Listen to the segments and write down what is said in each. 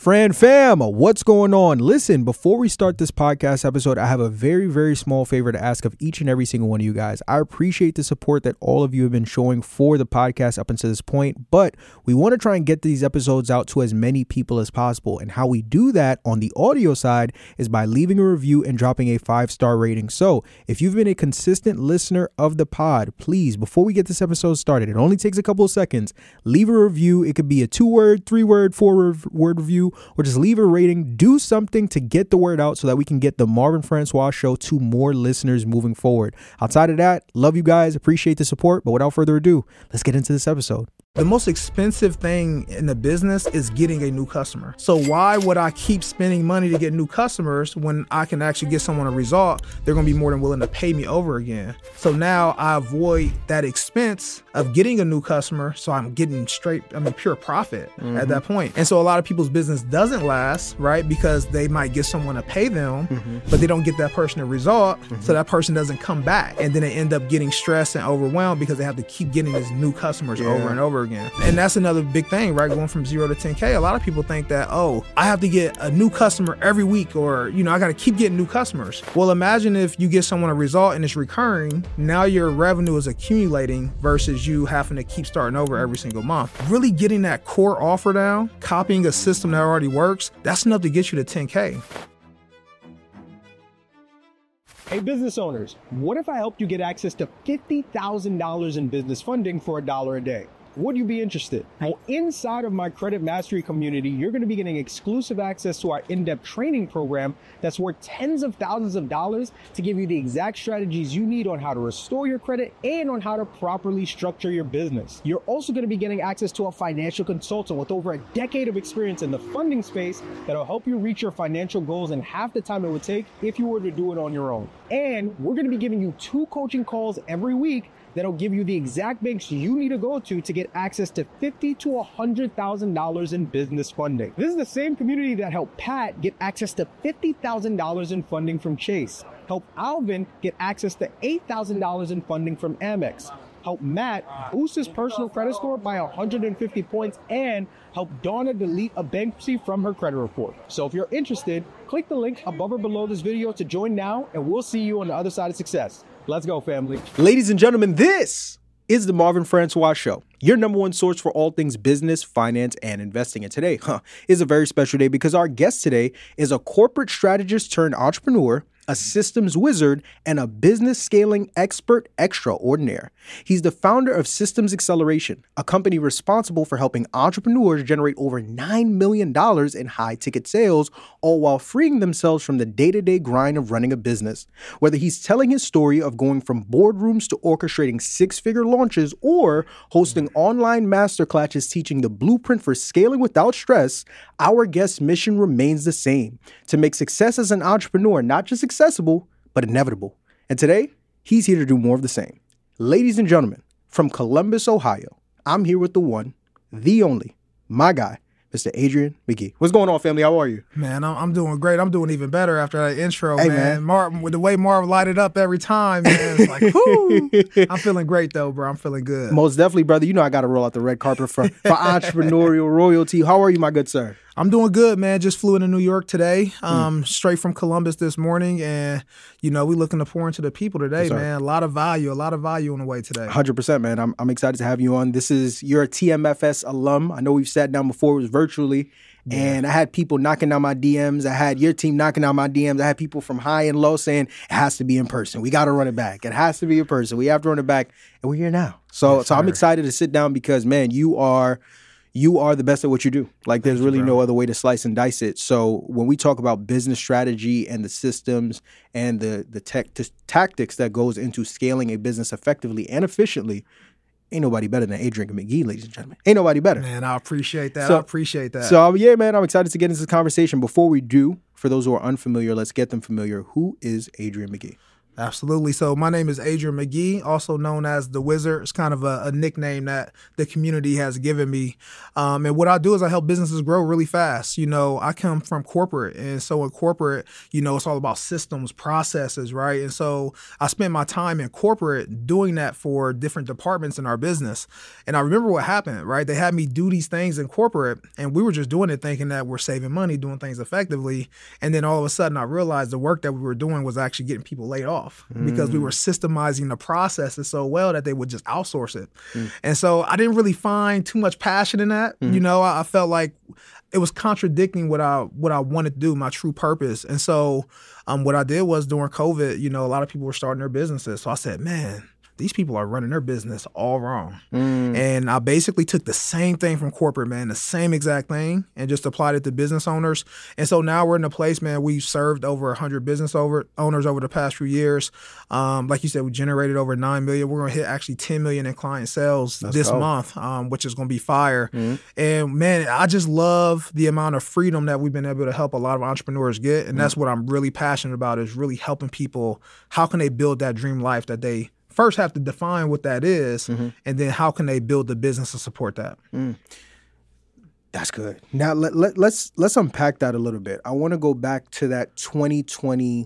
Fran fam, what's going on? Listen, before we start this podcast episode, I have a very, very small favor to ask of each and every single one of you guys. I appreciate the support that all of you have been showing for the podcast up until this point, but we want to try and get these episodes out to as many people as possible. And how we do that on the audio side is by leaving a review and dropping a 5-star rating. So if you've been a consistent listener of the pod, please, before we get this episode started, it only takes a couple of seconds, leave a review. It could be a 2-word, 3-word, 4-word review, or just leave a rating. Do something to get the word out so that we can get the Marvin Francois Show to more listeners moving forward. Outside of that, love you guys, appreciate the support, but without further ado, let's get into this episode. The most expensive thing in the business is getting a new customer. So why would I keep spending money to get new customers when I can actually get someone a result? They're going to be more than willing to pay me over again. So now I avoid that expense of getting a new customer. So I'm getting pure profit at that point. And so a lot of people's business doesn't last, right? Because they might get someone to pay them, but they don't get that person a result. So that person doesn't come back. And then they end up getting stressed and overwhelmed because they have to keep getting these new customers over and over again. And that's another big thing, right? Going from 0 to 10K. A lot of people think that, oh, I have to get a new customer every week, or, I got to keep getting new customers. Well, imagine if you get someone a result and it's recurring. Now your revenue is accumulating versus you having to keep starting over every single month. Really getting that core offer down, copying a system that already works, that's enough to get you to 10K. Hey business owners, what if I helped you get access to $50,000 in business funding for $1 a day? Would you be interested? Well, inside of my Credit Mastery community, you're going to be getting exclusive access to our in-depth training program that's worth tens of thousands of dollars to give you the exact strategies you need on how to restore your credit and on how to properly structure your business. You're also going to be getting access to a financial consultant with over a decade of experience in the funding space that'll help you reach your financial goals in half the time it would take if you were to do it on your own. And we're going to be giving you 2 coaching calls every week that'll give you the exact banks you need to go to get access to $50,000 to $100,000 in business funding. This is the same community that helped Pat get access to $50,000 in funding from Chase, help Alvin get access to $8,000 in funding from Amex, help Matt boost his personal credit score by 150 points, and help Donna delete a bankruptcy from her credit report. So if you're interested, click the link above or below this video to join now, and we'll see you on the other side of success. Let's go, family. Ladies and gentlemen, this is the Marvin Francois Show, your number one source for all things business, finance, and investing. And today is a very special day because our guest today is a corporate strategist turned entrepreneur, a systems wizard, and a business scaling expert extraordinaire. He's the founder of Systems Acceleration, a company responsible for helping entrepreneurs generate over $9 million in high-ticket sales, all while freeing themselves from the day-to-day grind of running a business. Whether he's telling his story of going from boardrooms to orchestrating 6-figure launches or hosting online masterclasses teaching the blueprint for scaling without stress, our guest's mission remains the same: to make success as an entrepreneur not just accessible, but inevitable. And today, he's here to do more of the same. Ladies and gentlemen, from Columbus, Ohio, I'm here with the one, the only, my guy, Mr. Adrian McGee. What's going on, family? How are you? Man, I'm doing great. I'm doing even better after that intro, hey, man. Marvin, with the way Marv lighted up every time, man, it's like, whoo. I'm feeling great, though, bro. I'm feeling good. Most definitely, brother. I got to roll out the red carpet for entrepreneurial royalty. How are you, my good sir? I'm doing good, man. Just flew into New York today, straight from Columbus this morning. And, we looking to pour into the people today, man. A lot of value on the way today. 100%, man. I'm excited to have you on. You're a TMFS alum. I know we've sat down before. It was virtually. Yeah. And I had people knocking down my DMs. I had your team knocking down my DMs. I had people from high and low saying, it has to be in person. We got to run it back. It has to be in person. We have to run it back. And we're here now. So I'm excited to sit down because, man, you are the best at what you do. Like, there's really no other way to slice and dice it. So when we talk about business strategy and the systems and the tactics that goes into scaling a business effectively and efficiently, ain't nobody better than Adrian McGee, ladies and gentlemen. Ain't nobody better. Man, I appreciate that. So, yeah, man, I'm excited to get into this conversation. Before we do, for those who are unfamiliar, let's get them familiar. Who is Adrian McGee? Absolutely. So my name is Adrian McGee, also known as the Wizard. It's kind of a nickname that the community has given me. And what I do is I help businesses grow really fast. You know, I come from corporate. And so in corporate, you know, it's all about systems, processes, right? And so I spent my time in corporate doing that for different departments in our business. And I remember what happened, right? They had me do these things in corporate, and we were just doing it thinking that we're saving money, doing things effectively. And then all of a sudden I realized the work that we were doing was actually getting people laid off. Because we were systemizing the processes so well that they would just outsource it. And so I didn't really find too much passion in that. You know, I felt like it was contradicting what I wanted to do, my true purpose. And so what I did was during COVID, you know, a lot of people were starting their businesses. So I said, man, these people are running their business all wrong. And I basically took the same thing from corporate, man, the same exact thing, and just applied it to business owners. And so now we're in a place, man, we've served over 100 business owners over the past few years. Like you said, we generated over 9 million. We're going to hit actually 10 million in client sales this month, which is going to be fire. And man, I just love the amount of freedom that we've been able to help a lot of entrepreneurs get. And that's what I'm really passionate about, is really helping people. How can they build that dream life that they first have to define what that is, and then how can they build the business to support that? That's good. Now let's unpack that a little bit. I want to go back to that 2020,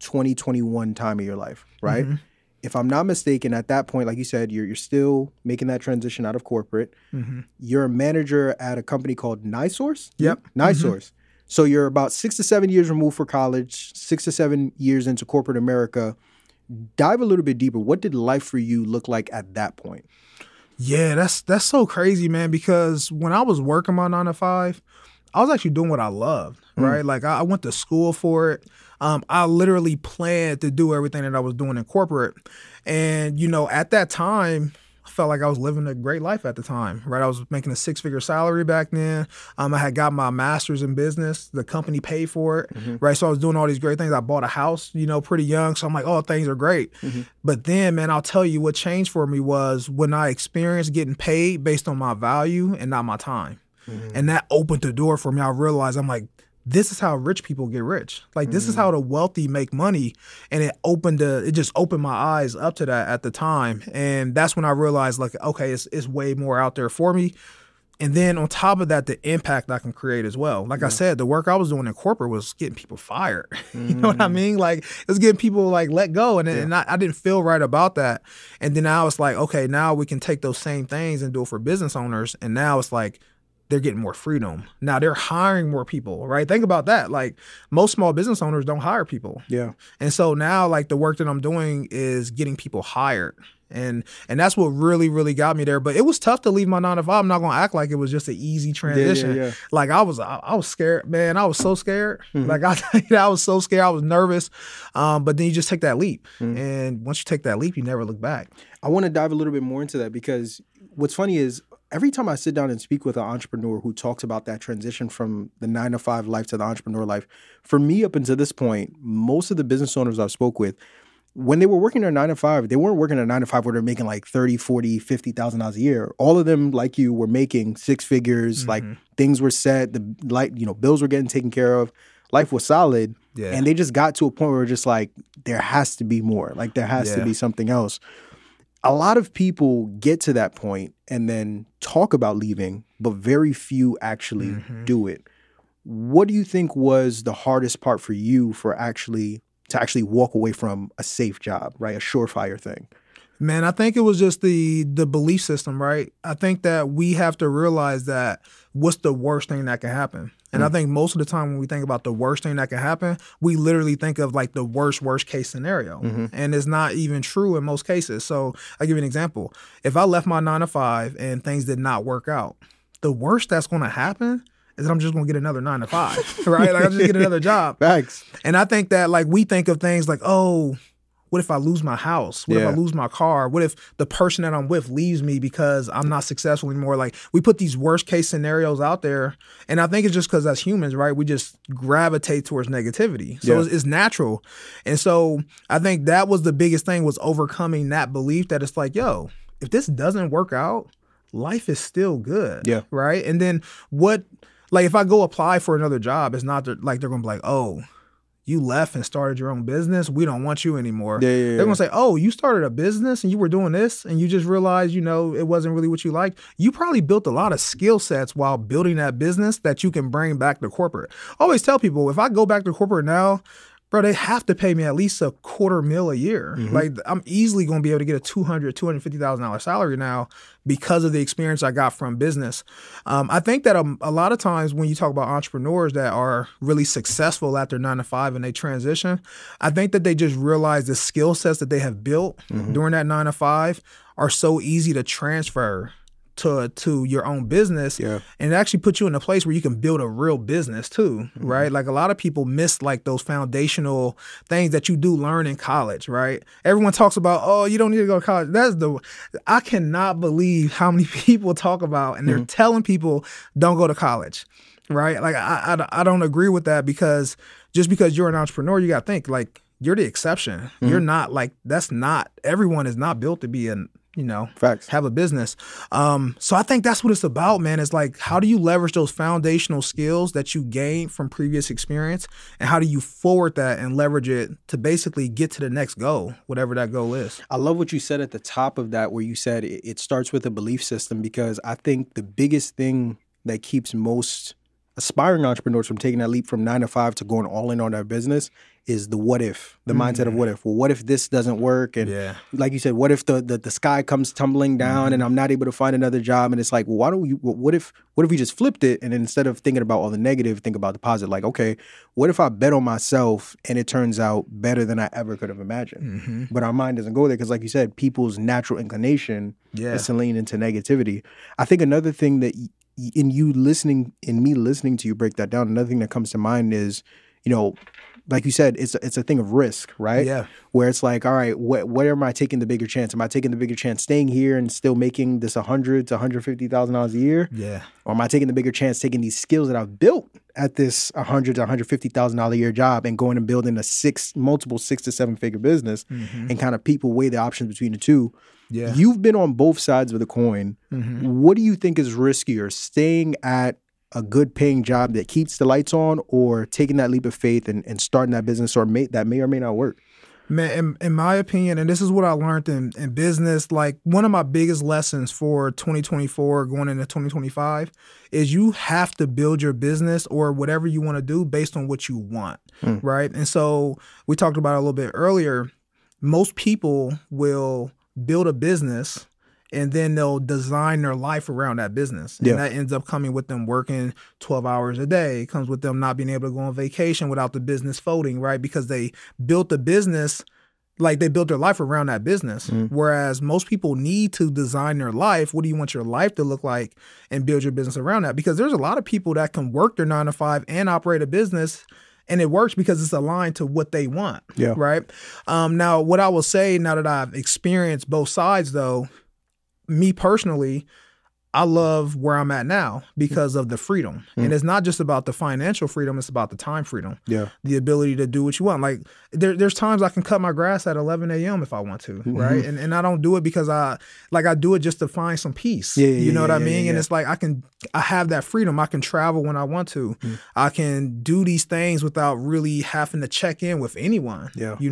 2021 time of your life, right? If I'm not mistaken, at that point, like you said, you're still making that transition out of corporate. You're a manager at a company called NiSource? Yep. NiSource. So you're about 6 to 7 years removed for college, 6 to 7 years into corporate America. Dive a little bit deeper. What did life for you look like at that point? Yeah, that's so crazy, man, because when I was working my 9 to 5, I was actually doing what I loved, right? Like I went to school for it. I literally planned to do everything that I was doing in corporate. And, you know, at that time, I felt like I was living a great life at the time, right? I was making a 6-figure salary back then. I had got my master's in business. The company paid for it, right? So I was doing all these great things. I bought a house, you know, pretty young. So I'm like, oh, things are great. But then, man, I'll tell you what changed for me was when I experienced getting paid based on my value and not my time. And that opened the door for me. I realized, I'm like, this is how rich people get rich. Like, this is how the wealthy make money. And it just opened my eyes up to that at the time. And that's when I realized, like, okay, it's way more out there for me. And then on top of that, the impact I can create as well. Like I said, the work I was doing in corporate was getting people fired. You know what I mean? Like, it was getting people like let go. And I didn't feel right about that. And then I was like, okay, now we can take those same things and do it for business owners. And now it's like, they're getting more freedom. Now they're hiring more people, right? Think about that. Like, most small business owners don't hire people. Yeah. And so now, like, the work that I'm doing is getting people hired. And that's what really, really got me there. But it was tough to leave my 9 to 5. I'm not going to act like it was just an easy transition. Like, I was scared, man. I was so scared. Like, I was so scared. I was nervous. But then you just take that leap. And once you take that leap, you never look back. I want to dive a little bit more into that, because what's funny is every time I sit down and speak with an entrepreneur who talks about that transition from the 9 to 5 life to the entrepreneur life, for me up until this point, most of the business owners I've spoke with, when they were working their 9 to 5, they weren't working a 9 to 5 where they're making like 30, 40, $50,000 a year. All of them, like you, were making 6 figures. Like, things were set, bills were getting taken care of. Life was solid. And they just got to a point where just like, there has to be more. Like, there has to be something else. A lot of people get to that point and then talk about leaving, but very few actually do it. What do you think was the hardest part for you to actually walk away from a safe job, right? A surefire thing? Man, I think it was just the belief system, right? I think that we have to realize that what's the worst thing that can happen. And I think most of the time when we think about the worst thing that can happen, we literally think of like the worst case scenario. And it's not even true in most cases. So I'll give you an example. If I left my 9 to 5 and things did not work out, the worst that's going to happen is that I'm just going to get another 9 to 5, right? Like, I'll just get another job. Facts. And I think that, like, we think of things like, oh, what if I lose my house? What if I lose my car? What if the person that I'm with leaves me because I'm not successful anymore? Like, we put these worst case scenarios out there. And I think it's just because as humans, right, we just gravitate towards negativity. So it's natural. And so I think that was the biggest thing, was overcoming that belief that it's like, yo, if this doesn't work out, life is still good. Right. And then if I go apply for another job, it's not like they're going to be like, oh, you left and started your own business. We don't want you anymore. Yeah. They're going to say, oh, you started a business and you were doing this and you just realized, it wasn't really what you liked. You probably built a lot of skill sets while building that business that you can bring back to corporate. I always tell people, if I go back to corporate now, bro, they have to pay me at least $250,000 a year. Like, I'm easily going to be able to get a $250,000 salary now because of the experience I got from business. I think that a lot of times when you talk about entrepreneurs that are really successful at their 9-to-5 and they transition, I think that they just realize the skill sets that they have built during that 9-to-5 are so easy to transfer to your own business, and it actually puts you in a place where you can build a real business too, right? Like, a lot of people miss like those foundational things that you do learn in college, right? Everyone talks about, oh, you don't need to go to college. I cannot believe how many people talk about and they're telling people don't go to college, right? Like, I don't agree with that, because just because you're an entrepreneur, you got to think like you're the exception. You're not like, everyone is not built to be Facts. have a business. So I think that's what it's about, man. It's like, how do you leverage those foundational skills that you gained from previous experience, and how do you forward that and leverage it to basically get to the next goal, whatever that goal is? I love what you said at the top of that, where you said it starts with a belief system, because I think the biggest thing that keeps most aspiring entrepreneurs from taking that leap from 9-to-5 to going all in on their business is the what if, the mindset of what if. Well, what if this doesn't work? And like you said, what if the sky comes tumbling down and I'm not able to find another job? And it's like, well, what if we just flipped it, and then instead of thinking about all the negative, think about the positive? Like, okay, what if I bet on myself and it turns out better than I ever could have imagined? But our mind doesn't go there, because like you said, people's natural inclination is to lean into negativity. I think another thing that in me listening to you break that down, another thing that comes to mind is, like you said, it's a thing of risk, right? Yeah. Where it's like, all right, what am I taking the bigger chance? Am I taking the bigger chance staying here and still making this $100,000 to $150,000 a year? Yeah. Or am I taking the bigger chance taking these skills that I've built at this $100,000 to $150,000 a year job and going and building multiple 6 to 7 figure business, and kind of people weigh the options between the two? Yeah. You've been on both sides of the coin. What do you think is riskier, staying at a good paying job that keeps the lights on, or taking that leap of faith and starting that business that may or may not work? Man, in my opinion, and this is what I learned in business, like, one of my biggest lessons for 2024 going into 2025 is you have to build your business or whatever you want to do based on what you want, right? And so we talked about it a little bit earlier. Most people will build a business and then they'll design their life around that business. And that ends up coming with them working 12 hours a day. It comes with them not being able to go on vacation without the business folding, right? Because they built the business, like, they built their life around that business. Whereas most people need to design their life. What do you want your life to look like, and build your business around that? Because there's a lot of people that can work their 9-to-5 and operate a business, and it works because it's aligned to what they want, right? Now, what I will say, now that I've experienced both sides, though, me personally, I love where I'm at now because of the freedom. And it's not just about the financial freedom, it's about the time freedom. Yeah. The ability to do what you want. Like, there's times I can cut my grass at 11 a.m. if I want to, right? And I don't do it because I do it just to find some peace. You know what I mean? And it's like, I have that freedom. I can travel when I want to. I can do these things without really having to check in with anyone,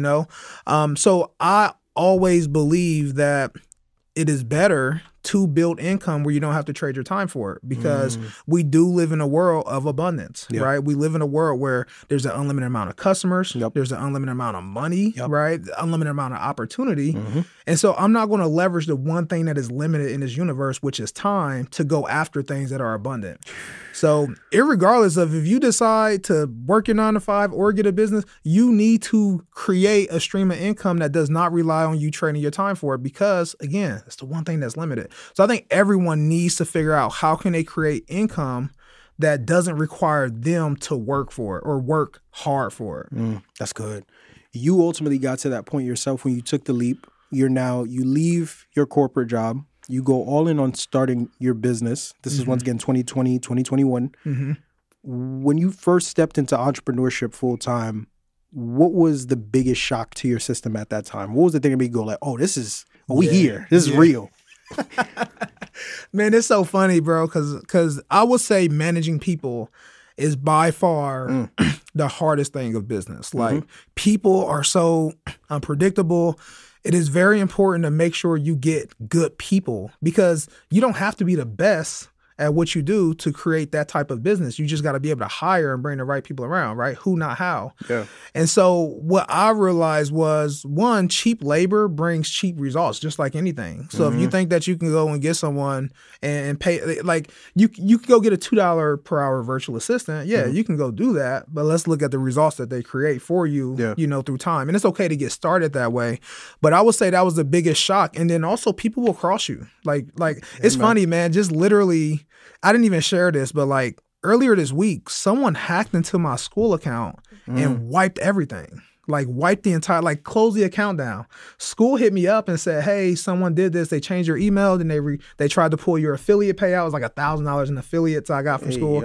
So I always believe that it is better to build income where you don't have to trade your time for it, because we do live in a world of abundance, right? We live in a world where there's an unlimited amount of customers, there's an unlimited amount of money, right? Unlimited amount of opportunity. And so I'm not going to leverage the one thing that is limited in this universe, which is time, to go after things that are abundant. So irregardless of if you decide to work your 9-to-5 or get a business, you need to create a stream of income that does not rely on you trading your time for it, because, again, it's the one thing that's limited. So I think everyone needs to figure out how can they create income that doesn't require them to work for it or work hard for it. That's good. You ultimately got to that point yourself when you took the leap. You leave your corporate job. You go all in on starting your business. This is once again 2020, 2021. When you first stepped into entrepreneurship full time, what was the biggest shock to your system at that time? What was the thing that made you go like, oh, we here. This is real. Man, it's so funny, bro, because I would say managing people is by far the hardest thing of business. Like, people are so unpredictable. It is very important to make sure you get good people, because you don't have to be the best at what you do to create that type of business. You just got to be able to hire and bring the right people around, right? Who, not how. Yeah. And so what I realized was, one, cheap labor brings cheap results, just like anything. So if you think that you can go and get someone and pay, like you can go get a $2 per hour virtual assistant. Yeah, you can go do that, but let's look at the results that they create for you, you know, through time. And it's okay to get started that way. But I would say that was the biggest shock. And then also people will cross you. Like it's funny, man, just literally, I didn't even share this, but like earlier this week, someone hacked into my school account and wiped everything. Like wiped the entire, like closed the account down. School hit me up and said, hey, someone did this. They changed your email. Then they tried to pull your affiliate payout. It was like $1,000 in affiliates I got from school.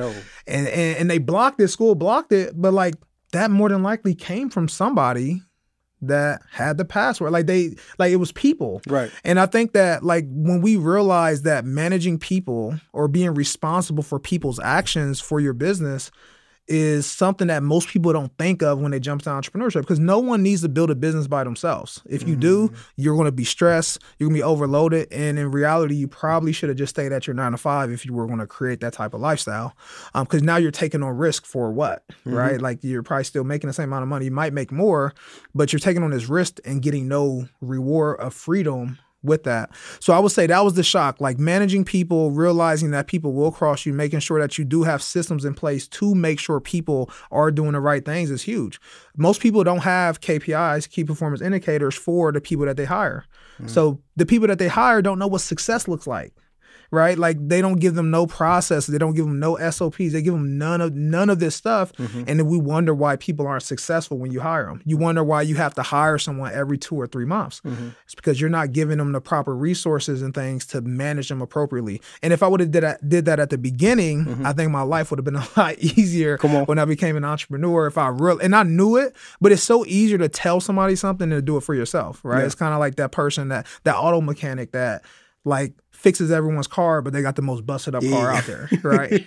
And they blocked it. School blocked it. But like that more than likely came from somebody that had the password. Like it was people. Right. And I think that like when we realize that managing people or being responsible for people's actions for your business is something that most people don't think of when they jump to entrepreneurship, because no one needs to build a business by themselves. If you do, you're going to be stressed, you're going to be overloaded. And in reality, you probably should have just stayed at your 9-to-5 if you were going to create that type of lifestyle. Because now you're taking on risk for what, right? Like you're probably still making the same amount of money. You might make more, but you're taking on this risk and getting no reward of freedom with that. So I would say that was the shock, like managing people, realizing that people will cross you, making sure that you do have systems in place to make sure people are doing the right things is huge. Most people don't have KPIs, key performance indicators, for the people that they hire. So the people that they hire don't know what success looks like. Right? Like they don't give them no process. They don't give them no SOPs. They give them none of this stuff. And then we wonder why people aren't successful when you hire them. You wonder why you have to hire someone every 2 or 3 months. It's because you're not giving them the proper resources and things to manage them appropriately. And if I would have did that at the beginning, I think my life would have been a lot easier when I became an entrepreneur. And I knew it, but it's so easier to tell somebody something than to do it for yourself, right? It's kind of like that person, that auto mechanic that like fixes everyone's car, but they got the most busted up car out there, right?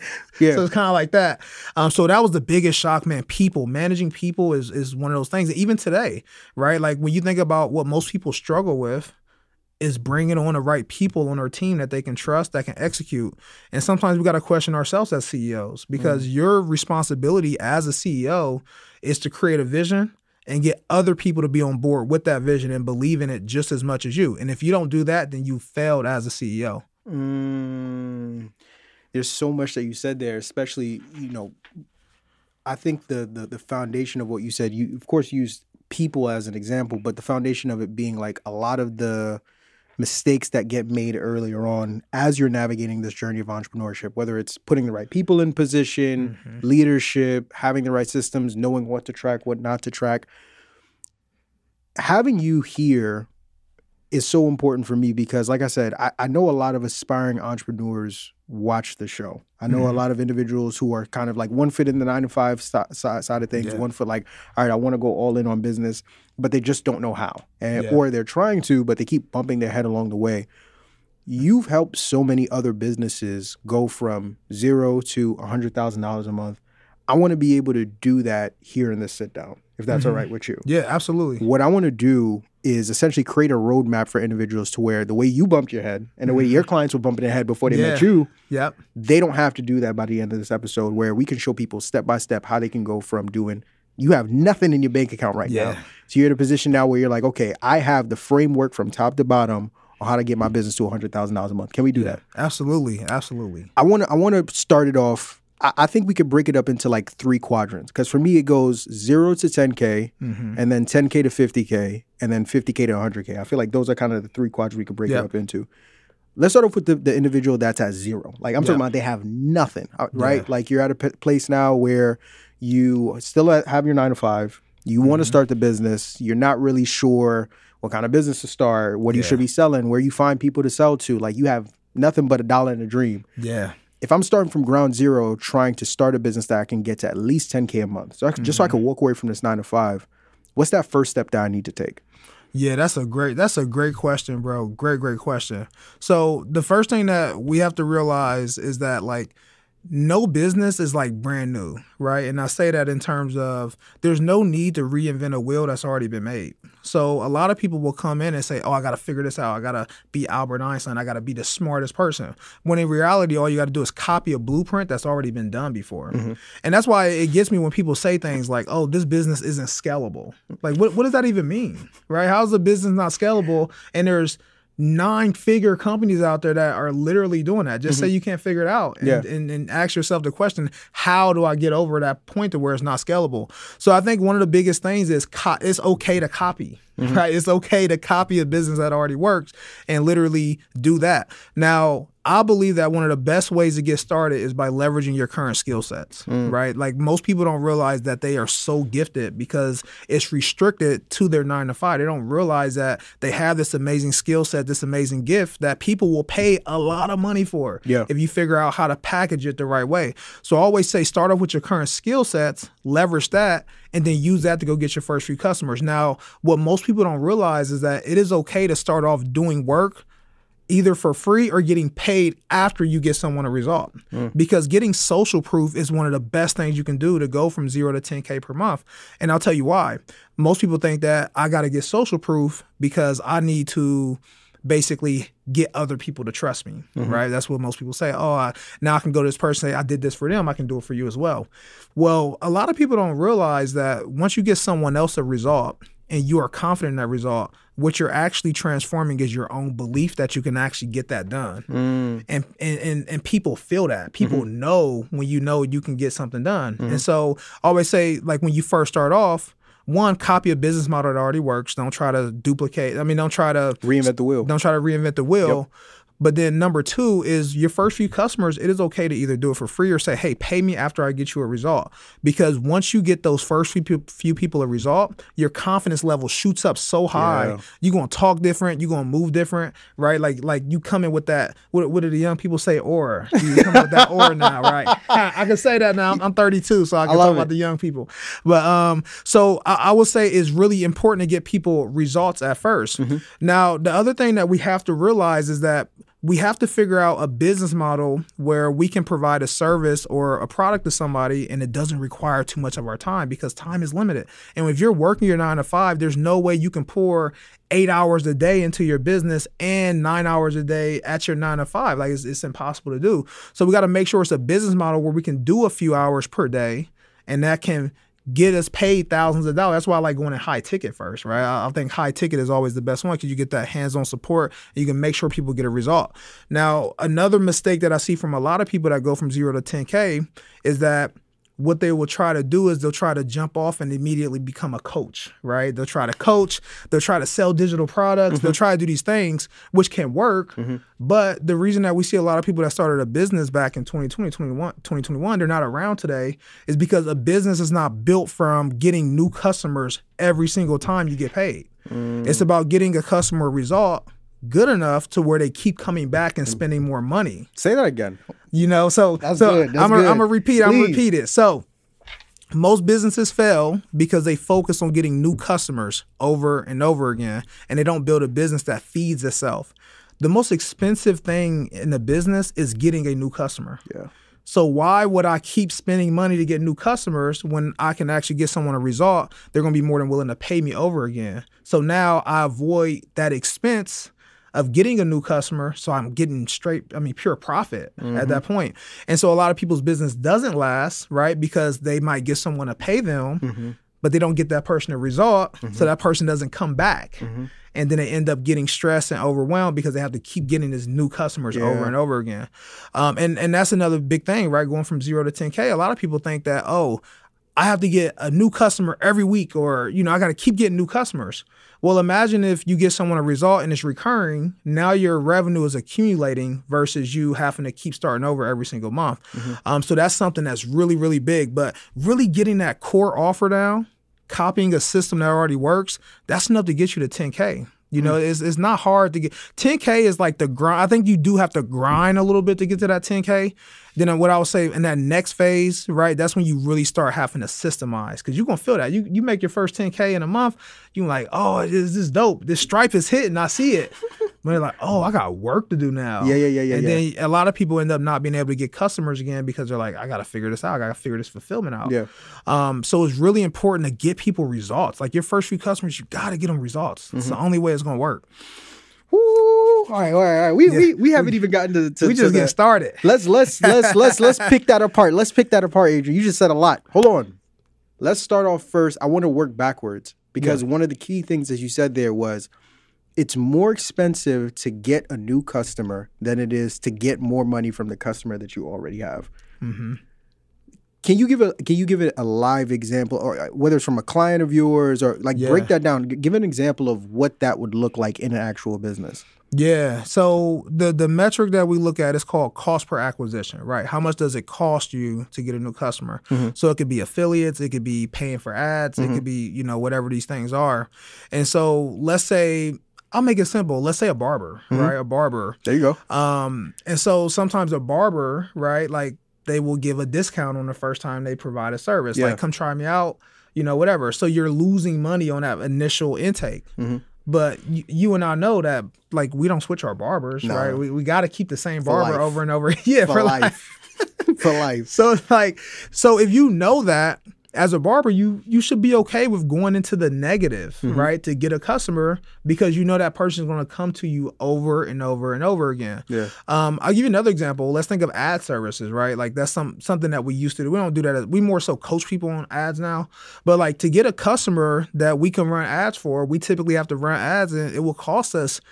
So it's kind of like that. So that was the biggest shock, man. People, managing people is one of those things that even today, right? Like when you think about what most people struggle with is bringing on the right people on our team that they can trust, that can execute. And sometimes we got to question ourselves as CEOs, because your responsibility as a CEO is to create a vision and get other people to be on board with that vision and believe in it just as much as you. And if you don't do that, then you failed as a CEO. There's so much that you said there, especially, you know, I think the foundation of what you said, you of course used people as an example, but the foundation of it being like a lot of the mistakes that get made earlier on as you're navigating this journey of entrepreneurship, whether it's putting the right people in position, leadership, having the right systems, knowing what to track, what not to track. Having you here is so important for me because, like I said, I know a lot of aspiring entrepreneurs watch the show. I know a lot of individuals who are kind of like one foot in the 9-to-5 side of things, one foot like, all right, I want to go all in on business, but they just don't know how. Or they're trying to, but they keep bumping their head along the way. You've helped so many other businesses go from $0 to $100,000 a month. I want to be able to do that here in this sit down, if that's all right with you. Yeah, absolutely. What I want to do is essentially create a roadmap for individuals to where the way you bumped your head and the way your clients were bumping their head before they met you, they don't have to do that by the end of this episode, where we can show people step by step how they can go from doing, you have nothing in your bank account right now. So you're in a position now where you're like, okay, I have the framework from top to bottom on how to get my business to $100,000 a month. Can we do that? Absolutely. Absolutely. I want to start it off. I think we could break it up into like 3 quadrants, because for me it goes 0 to 10K and then 10K to 50K and then 50K to 100K. I feel like those are kind of the 3 quadrants we could break it up into. Let's start off with the individual that's at 0. Like I'm talking about they have nothing, right? Like you're at a place now where you still have your 9-to-5. You want to start the business. You're not really sure what kind of business to start, what you should be selling, where you find people to sell to. Like you have nothing but $1 and a dream. If I'm starting from ground zero, trying to start a business that I can get to at least 10K a month, so just so I can walk away from this 9-to-5, what's that first step that I need to take? Yeah, that's a great question, bro. Great question. So the first thing that we have to realize is that like no business is like brand new, right? And I say that in terms of there's no need to reinvent a wheel that's already been made. So a lot of people will come in and say, oh, I got to figure this out. I got to be Albert Einstein. I got to be the smartest person. When in reality, all you got to do is copy a blueprint that's already been done before. Mm-hmm. And that's why it gets me when people say things like, oh, this business isn't scalable. Like, what does that even mean, right? How's a business not scalable? And there's 9-figure companies out there that are literally doing that. Just say you can't figure it out and ask yourself the question, how do I get over that point to where it's not scalable? So I think one of the biggest things is it's okay to copy, right? It's okay to copy a business that already works and literally do that. Now, I believe that one of the best ways to get started is by leveraging your current skill sets, right? Like most people don't realize that they are so gifted because it's restricted to their 9 to 5. They don't realize that they have this amazing skill set, this amazing gift that people will pay a lot of money for if you figure out how to package it the right way. So I always say start off with your current skill sets, leverage that, and then use that to go get your first few customers. Now, what most people don't realize is that it is okay to start off doing work either for free or getting paid after you get someone a result. Because getting social proof is one of the best things you can do to go from 0 to 10K per month. And I'll tell you why. Most people think that I got to get social proof because I need to basically get other people to trust me, right? That's what most people say. Oh, now I can go to this person and say, I did this for them. I can do it for you as well. Well, a lot of people don't realize that once you get someone else a result and you are confident in that result, what you're actually transforming is your own belief that you can actually get that done. And people feel that. People know when you know you can get something done. And so I always say, like when you first start off, one, copy a business model that already works. Don't try to duplicate. Don't try to reinvent the wheel. Don't try to reinvent the wheel. Yep. But then number 2 is your first few customers, it is okay to either do it for free or say, hey, pay me after I get you a result. Because once you get those first few people a result, your confidence level shoots up so high. You're going to talk different. You're going to move different, right? Like you come in with that, what do the young people say, aura? You come in with that aura now, right? I can say that now. I'm 32, so I can talk about the young people. But so I would say it's really important to get people results at first. Now, the other thing that we have to realize is that we have to figure out a business model where we can provide a service or a product to somebody and it doesn't require too much of our time because time is limited. And if you're working your 9 to 5, there's no way you can pour 8 hours a day into your business and 9 hours a day at your 9 to 5. Like it's impossible to do. So we got to make sure it's a business model where we can do a few hours per day and that can get us paid thousands of dollars. That's why I like going in high ticket first, right? I think high ticket is always the best one because you get that hands-on support and you can make sure people get a result. Now, another mistake that I see from a lot of people that go from 0 to 10K is that what they will try to do is they'll try to jump off and immediately become a coach, right? They'll try to coach, they'll try to sell digital products, they'll try to do these things, which can work. But the reason that we see a lot of people that started a business back in 2021, they're not around today, is because a business is not built from getting new customers every single time you get paid. It's about getting a customer result good enough to where they keep coming back and spending more money. Say that again. So That's good. I'm gonna repeat it. So most businesses fail because they focus on getting new customers over and over again, and they don't build a business that feeds itself. The most expensive thing in a business is getting a new customer. So why would I keep spending money to get new customers when I can actually get someone a result? They're going to be more than willing to pay me over again. So now I avoid that expense of getting a new customer, so I'm getting pure profit at that point. And so a lot of people's business doesn't last, right? Because they might get someone to pay them, but they don't get that person a result, so that person doesn't come back. And then they end up getting stressed and overwhelmed because they have to keep getting these new customers over and over again. And that's another big thing, right? Going from 0 to 10K, a lot of people think that, oh, I have to get a new customer every week, or, I got to keep getting new customers. Well, imagine if you get someone a result and it's recurring, now your revenue is accumulating versus you having to keep starting over every single month. So that's something that's really, really big. But really getting that core offer down, copying a system that already works, that's enough to get you to 10K. It's not hard to get. 10K is like the grind. I think you do have to grind a little bit to get to that 10K. Then what I would say in that next phase, right, that's when you really start having to systemize because you're going to feel that. You make your first 10K in a month, you're like, oh, this is dope. This Stripe is hitting. I see it. When they're like, oh, I got work to do now. Yeah. And then a lot of people end up not being able to get customers again because they're like, I got to figure this out. I got to figure this fulfillment out. Yeah. So it's really important to get people results. Like your first few customers, you got to get them results. It's the only way it's going to work. Woo. All right. We haven't even gotten to we just getting started. Let's pick that apart. Let's pick that apart, Adrian. You just said a lot. Hold on. Let's start off first. I want to work backwards because one of the key things, as you said there, was it's more expensive to get a new customer than it is to get more money from the customer that you already have. Mm-hmm. Can you give it a live example, or whether it's from a client of yours, or like break that down? Give an example of what that would look like in an actual business. Yeah. So the metric that we look at is called cost per acquisition, right? How much does it cost you to get a new customer? Mm-hmm. So it could be affiliates, it could be paying for ads, it could be, whatever these things are. And so let's say, I'll make it simple. Let's say a barber, right? A barber. There you go. And so sometimes a barber, right? Like they will give a discount on the first time they provide a service. Like, come try me out, whatever. So you're losing money on that initial intake. Mm-hmm. But you and I know that, like, we don't switch our barbers, right? We got to keep the same barber over and over. Yeah, for life. For life. So if you know that, as a barber, you should be okay with going into the negative, right, to get a customer, because you know that person is going to come to you over and over and over again. Yeah. I'll give you another example. Let's think of ad services, right? Like that's something that we used to do. We don't do that. We more so coach people on ads now. But like to get a customer that we can run ads for, we typically have to run ads, and it will cost us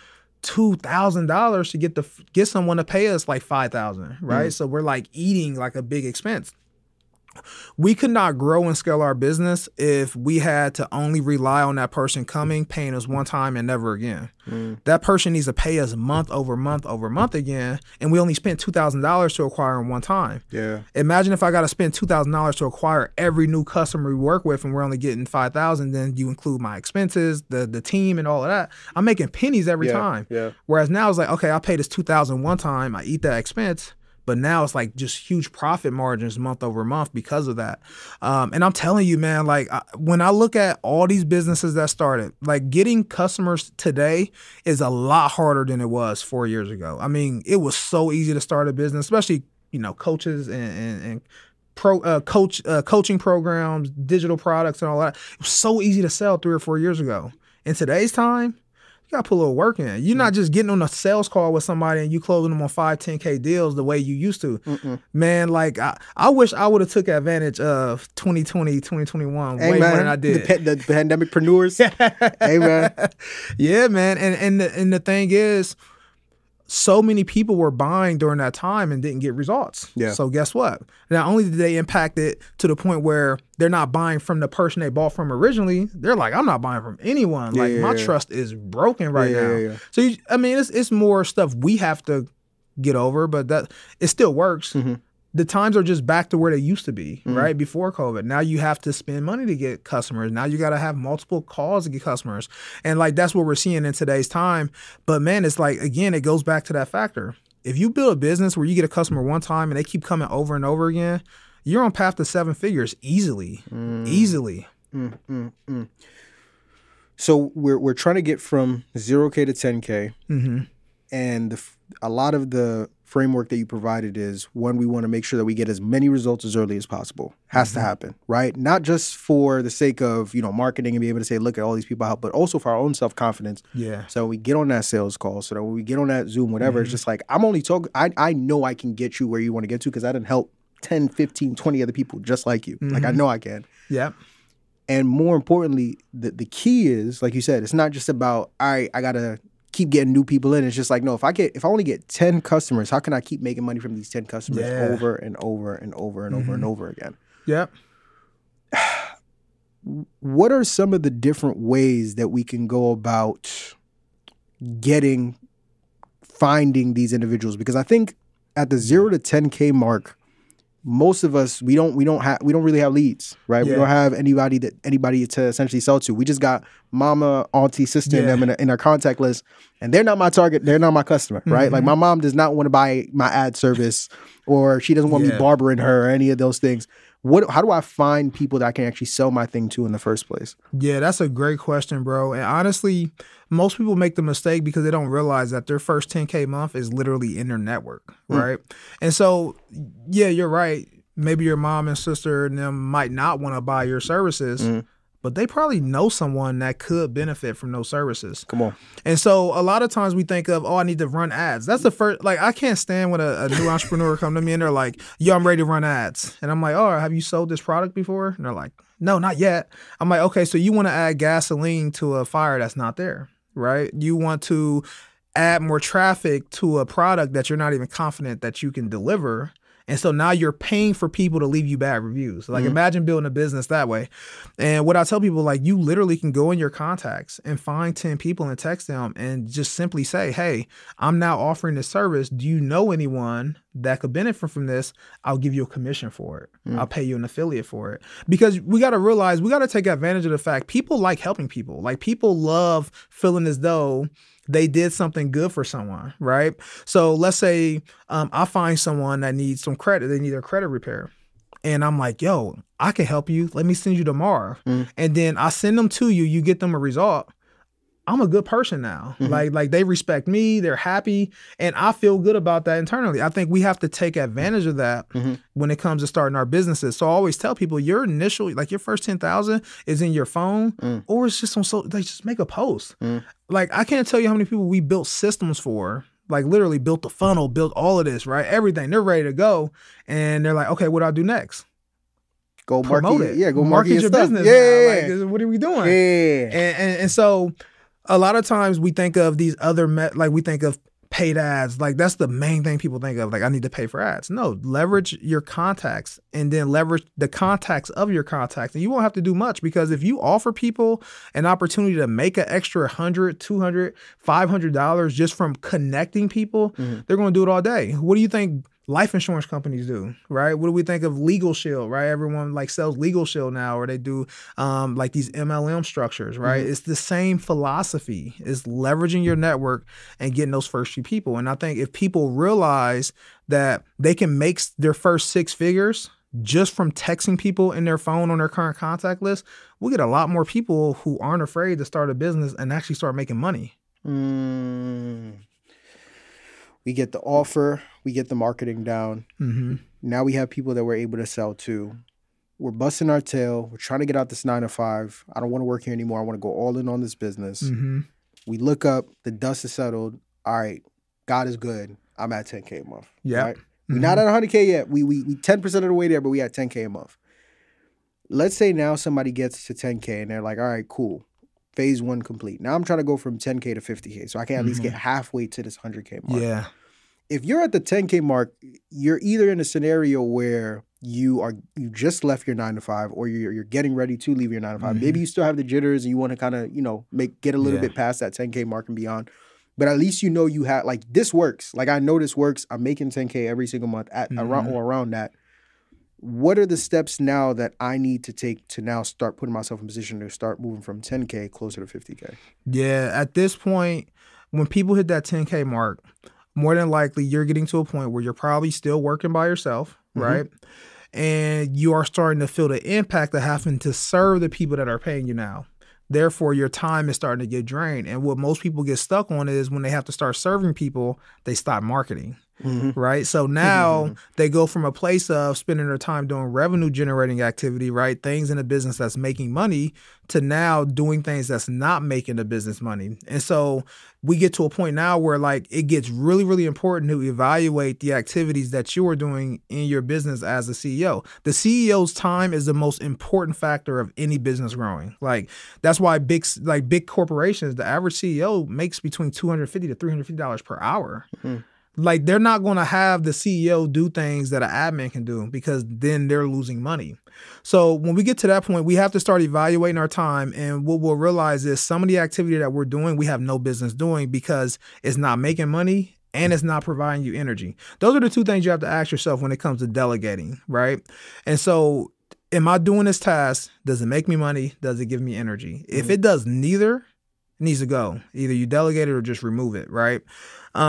$2,000 to get someone to pay us like $5,000, right? So we're like eating like a big expense. We could not grow and scale our business if we had to only rely on that person coming, paying us one time and never again. That person needs to pay us month over month over month again, and we only spent $2,000 to acquire them one time. Yeah. Imagine if I got to spend $2,000 to acquire every new customer we work with, and we're only getting $5,000. Then you include my expenses, the team, and all of that. I'm making pennies every time. Yeah. Whereas now it's like, okay, I paid this $2,000 one time, I eat that expense. But now it's like just huge profit margins month over month because of that. And I'm telling you, man, like when I look at all these businesses that started, like getting customers today is a lot harder than it was 4 years ago. I mean, it was so easy to start a business, especially, coaches and coaching programs, digital products and all that. It was so easy to sell 3 or 4 years ago. In today's time, you got to put a little work in. You're not just getting on a sales call with somebody and you closing them on 5, 10K deals the way you used to. Man, like I wish I would have took advantage of 2020, 2021 way more than I did. The pandemicpreneurs. Hey, man. Yeah, man. And the thing is, so many people were buying during that time and didn't get results. Yeah. So guess what? Not only did they impact it to the point where they're not buying from the person they bought from originally, they're like, I'm not buying from anyone. My trust is broken right now. Yeah. So, it's more stuff we have to get over, but that it still works. The times are just back to where they used to be, right? Before COVID. Now you have to spend money to get customers. Now you got to have multiple calls to get customers. And like, that's what we're seeing in today's time. But man, it's like, again, it goes back to that factor. If you build a business where you get a customer one time and they keep coming over and over again, you're on path to 7 figures easily. Easily. So we're trying to get from 0K to 10K. And a lot of the framework that you provided is, one, we want to make sure that we get as many results as early as possible. Has to happen, right? Not just for the sake of, marketing and be able to say, look at all these people out, but also for our own self-confidence. Yeah. So we get on that sales call, so that when we get on that Zoom, whatever, it's just like, I'm only talking, I know I can get you where you want to get to because I didn't help 10, 15, 20 other people just like you. Like, I know I can. Yeah. And more importantly, the key is, like you said, it's not just about, all right, I got to keep getting new people in. It's just like, no, if I only get 10 customers, how can I keep making money from these 10 customers over and over and over and over and over again? Yeah. What are some of the different ways that we can go about finding these individuals? Because I think at the 0 to 10K mark, most of us, we don't really have leads, right? Yeah. We don't have anybody to essentially sell to. We just got mama, auntie, sister in them in our contact list, and they're not my target. They're not my customer, right? Like, my mom does not want to buy my ad service, or she doesn't want me barbering her or any of those things. How do I find people that I can actually sell my thing to in the first place? Yeah, that's a great question, bro. And honestly, most people make the mistake because they don't realize that their first 10K month is literally in their network, right? And so, yeah, you're right. Maybe your mom and sister and them might not want to buy your services, but they probably know someone that could benefit from those services. Come on. And so a lot of times we think of, I need to run ads. That's the first, like, I can't stand when a new entrepreneur come to me and they're like, yo, I'm ready to run ads. And I'm like, oh, have you sold this product before? And they're like, no, not yet. I'm like, okay, so you want to add gasoline to a fire that's not there, right? You want to add more traffic to a product that you're not even confident that you can deliver. And so now you're paying for people to leave you bad reviews. Like imagine building a business that way. And what I tell people, like you literally can go in your contacts and find 10 people and text them and just simply say, hey, I'm now offering this service. Do you know anyone that could benefit from this? I'll give you a commission for it. I'll pay you an affiliate for it. Because we got to realize, we got to take advantage of the fact people like helping people. Like people love feeling as though they did something good for someone, right? So let's say I find someone that needs some credit. They need their credit repair. And I'm like, yo, I can help you. Let me send you tomorrow. And then I send them to you. You get them a result. I'm a good person now. Like they respect me. They're happy. And I feel good about that internally. I think we have to take advantage of that when it comes to starting our businesses. So I always tell people your initial, like your first 10,000 is in your phone or it's just on, like just make a post. Like I can't tell you how many people we built systems for, like literally built the funnel, built all of this, right? Everything. They're ready to go. And they're like, okay, what do I do next? Go promote it. Yeah, go market your stuff. business. Yeah. Now. Like, what are we doing? Yeah. And so a lot of times we think of these other, like we think of paid ads. Like that's the main thing people think of. Like I need to pay for ads. No, leverage your contacts and then leverage the contacts of your contacts. And you won't have to do much because if you offer people an opportunity to make an extra $100, $200, $500 just from connecting people, they're going to do it all day. What do you think life insurance companies do, right? What do we think of Legal Shield, right? Everyone like sells Legal Shield now, or they do like these MLM structures, right? It's the same philosophy. It's leveraging your network and getting those first few people. And I think if people realize that they can make their first 6 figures just from texting people in their phone on their current contact list, we'll get a lot more people who aren't afraid to start a business and actually start making money. We get the offer, we get the marketing down. Now we have people that we're able to sell to. We're busting our tail. We're trying to get out this 9 to 5. I don't want to work here anymore. I want to go all in on this business. We look up, the dust is settled. All right, God is good. I'm at 10K a month. Yeah. Right? We're not at 100K yet. We 10% of the way there, but we at 10K a month. Let's say now somebody gets to 10K and they're like, all right, cool. Phase 1 complete. Now I'm trying to go from 10K to 50K. So I can at least get halfway to this 100K mark. Yeah. If you're at the 10K mark, you're either in a scenario where you just left your 9 to 5 or you're getting ready to leave your 9 to 5. Maybe you still have the jitters and you want to kind of, get a little bit past that 10K mark and beyond. But at least you know you have, like, this works. Like, I know this works. I'm making 10K every single month at around that. What are the steps now that I need to take to now start putting myself in position to start moving from 10K closer to 50K? Yeah, at this point, when people hit that 10K mark, more than likely you're getting to a point where you're probably still working by yourself, right? And you are starting to feel the impact of having to serve the people that are paying you now. Therefore, your time is starting to get drained. And what most people get stuck on is when they have to start serving people, they stop marketing. Right. So now they go from a place of spending their time doing revenue generating activity, right? Things in a business that's making money, to now doing things that's not making the business money. And so we get to a point now where like it gets really, really important to evaluate the activities that you are doing in your business as a CEO. The CEO's time is the most important factor of any business growing. Like that's why big corporations, the average CEO makes between $250 to $350 per hour. Like they're not going to have the CEO do things that an admin can do because then they're losing money. So when we get to that point, we have to start evaluating our time. And what we'll realize is some of the activity that we're doing, we have no business doing because it's not making money and it's not providing you energy. Those are the 2 things you have to ask yourself when it comes to delegating, right? And so am I doing this task? Does it make me money? Does it give me energy? If it does neither, it needs to go. Either you delegate it or just remove it, right?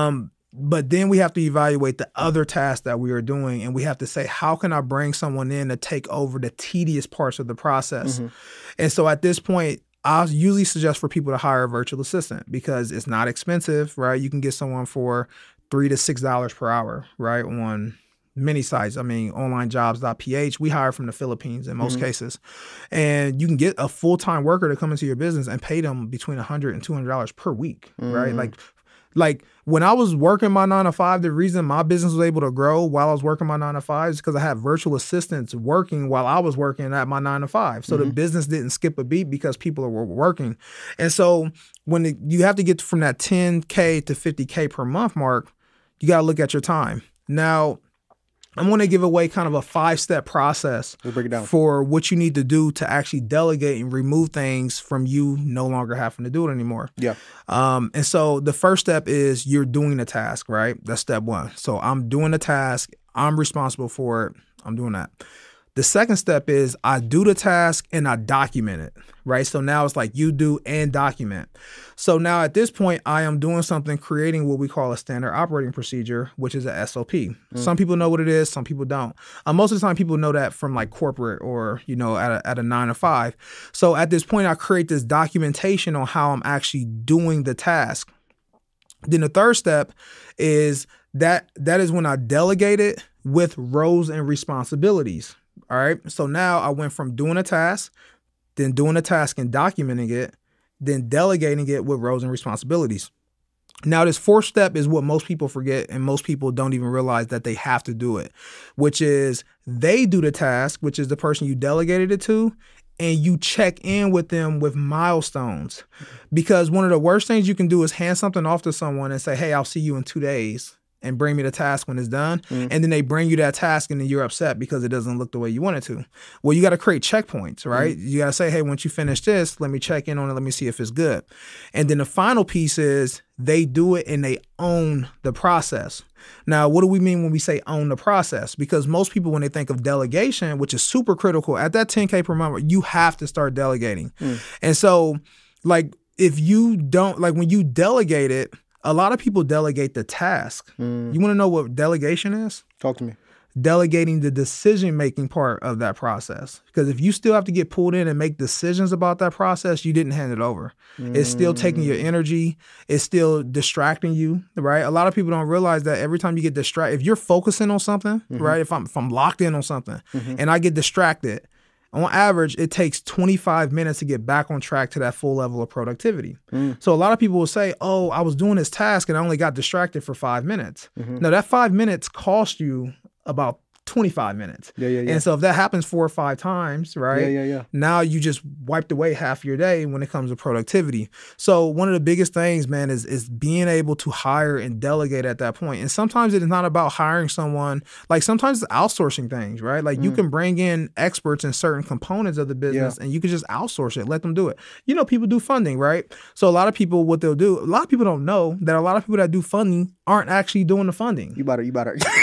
But then we have to evaluate the other tasks that we are doing, and we have to say, how can I bring someone in to take over the tedious parts of the process? And so at this point, I usually suggest for people to hire a virtual assistant because it's not expensive, right? You can get someone for $3 to $6 per hour, right? On many sites. I mean, onlinejobs.ph, we hire from the Philippines in most cases. And you can get a full-time worker to come into your business and pay them between $100 and $200 per week, right? Like when I was working my 9-to-5, the reason my business was able to grow while I was working my 9-to-5 is because I had virtual assistants working while I was working at my 9-to-5. So the business didn't skip a beat because people were working. And so when you have to get from that 10K to 50K per month mark, you got to look at your time. Now, I'm going to give away kind of a 5-step process for what you need to do to actually delegate and remove things from you no longer having to do it anymore. Yeah. And so the first step is you're doing the task, right? That's step one. So I'm doing the task. I'm responsible for it. I'm doing that. The second step is I do the task and I document it, right? So now it's like you do and document. So now at this point, I am doing something, creating what we call a standard operating procedure, which is a SOP. Some people know what it is, some people don't. Most of the time, people know that from like corporate or, you know, at a 9-to-5. So at this point, I create this documentation on how I'm actually doing the task. Then the third step is that is when I delegate it with roles and responsibilities. All right. So now I went from doing a task, then doing a task and documenting it, then delegating it with roles and responsibilities. Now, this fourth step is what most people forget, and most people don't even realize that they have to do it, which is they do the task, which is the person you delegated it to, and you check in with them with milestones. Because one of the worst things you can do is hand something off to someone and say, hey, I'll see you in 2 days. And bring me the task when it's done. And then they bring you that task and then you're upset because it doesn't look the way you want it to. Well, you got to create checkpoints, right? You got to say, hey, once you finish this, let me check in on it. Let me see if it's good. And then the final piece is they do it and they own the process. Now, what do we mean when we say own the process? Because most people, when they think of delegation, which is super critical, at that 10K per month, you have to start delegating. And so, like, if you don't, like when you delegate it, a lot of people delegate the task. You want to know what delegation is? Talk to me. Delegating the decision-making part of that process. Because if you still have to get pulled in and make decisions about that process, you didn't hand it over. It's still taking your energy. It's still distracting you, right? A lot of people don't realize that every time you get distracted, if you're focusing on something, right? If I'm locked in on something and I get distracted, on average, it takes 25 minutes to get back on track to that full level of productivity. So a lot of people will say, oh, I was doing this task and I only got distracted for 5 minutes. No, that 5 minutes cost you about 25 minutes. And so if that happens 4 or 5 times, right? Now you just wiped away half your day when it comes to productivity. So one of the biggest things, man, is being able to hire and delegate at that point. And sometimes it is not about hiring someone. Like sometimes it's outsourcing things, right? Like you can bring in experts in certain components of the business and you can just outsource it, let them do it. You know, people do funding, right? So a lot of people, what they'll do, a lot of people don't know that a lot of people that do funding aren't actually doing the funding. You better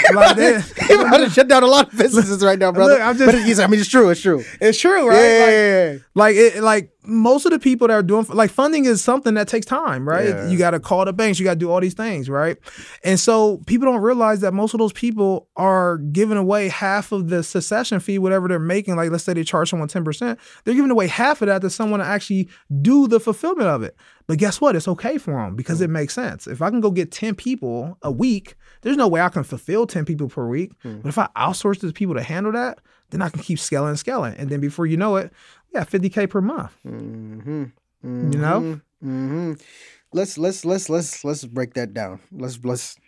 shut down a lot of businesses right now, brother. Look, but it's true. It's true, right? Like most of the people that are doing, like funding is something that takes time, right? You got to call the banks, you got to do all these things, right? And so people don't realize that most of those people are giving away half of the succession fee, whatever they're making. Like let's say they charge someone 10%, they're giving away half of that to someone to actually do the fulfillment of it. But guess what? It's okay for them because it makes sense. If I can go get 10 people a week, there's no way I can fulfill 10 people per week. But if I outsource to people to handle that, then I can keep scaling. And then before you know it, we got 50K per month. You know? Let's break that down. Let's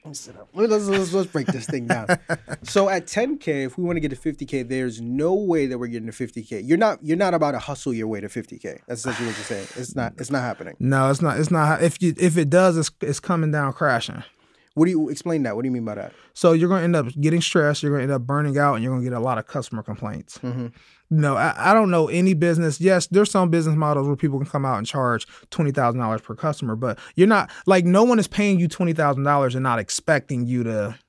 break this thing down. So at 10K, if we want to get to 50K, there's no way that we're getting to 50K. You're not about to hustle your way to 50K. That's essentially what you're saying. It's not happening. No, it's not. If it does, it's coming down crashing. What do you explain that? What do you mean by that? So you're going to end up getting stressed. You're going to end up burning out, and you're going to get a lot of customer complaints. No, I don't know any business. Yes, there's some business models where people can come out and charge $20,000 per customer, but you're not, like, no one is paying you $20,000 and not expecting you to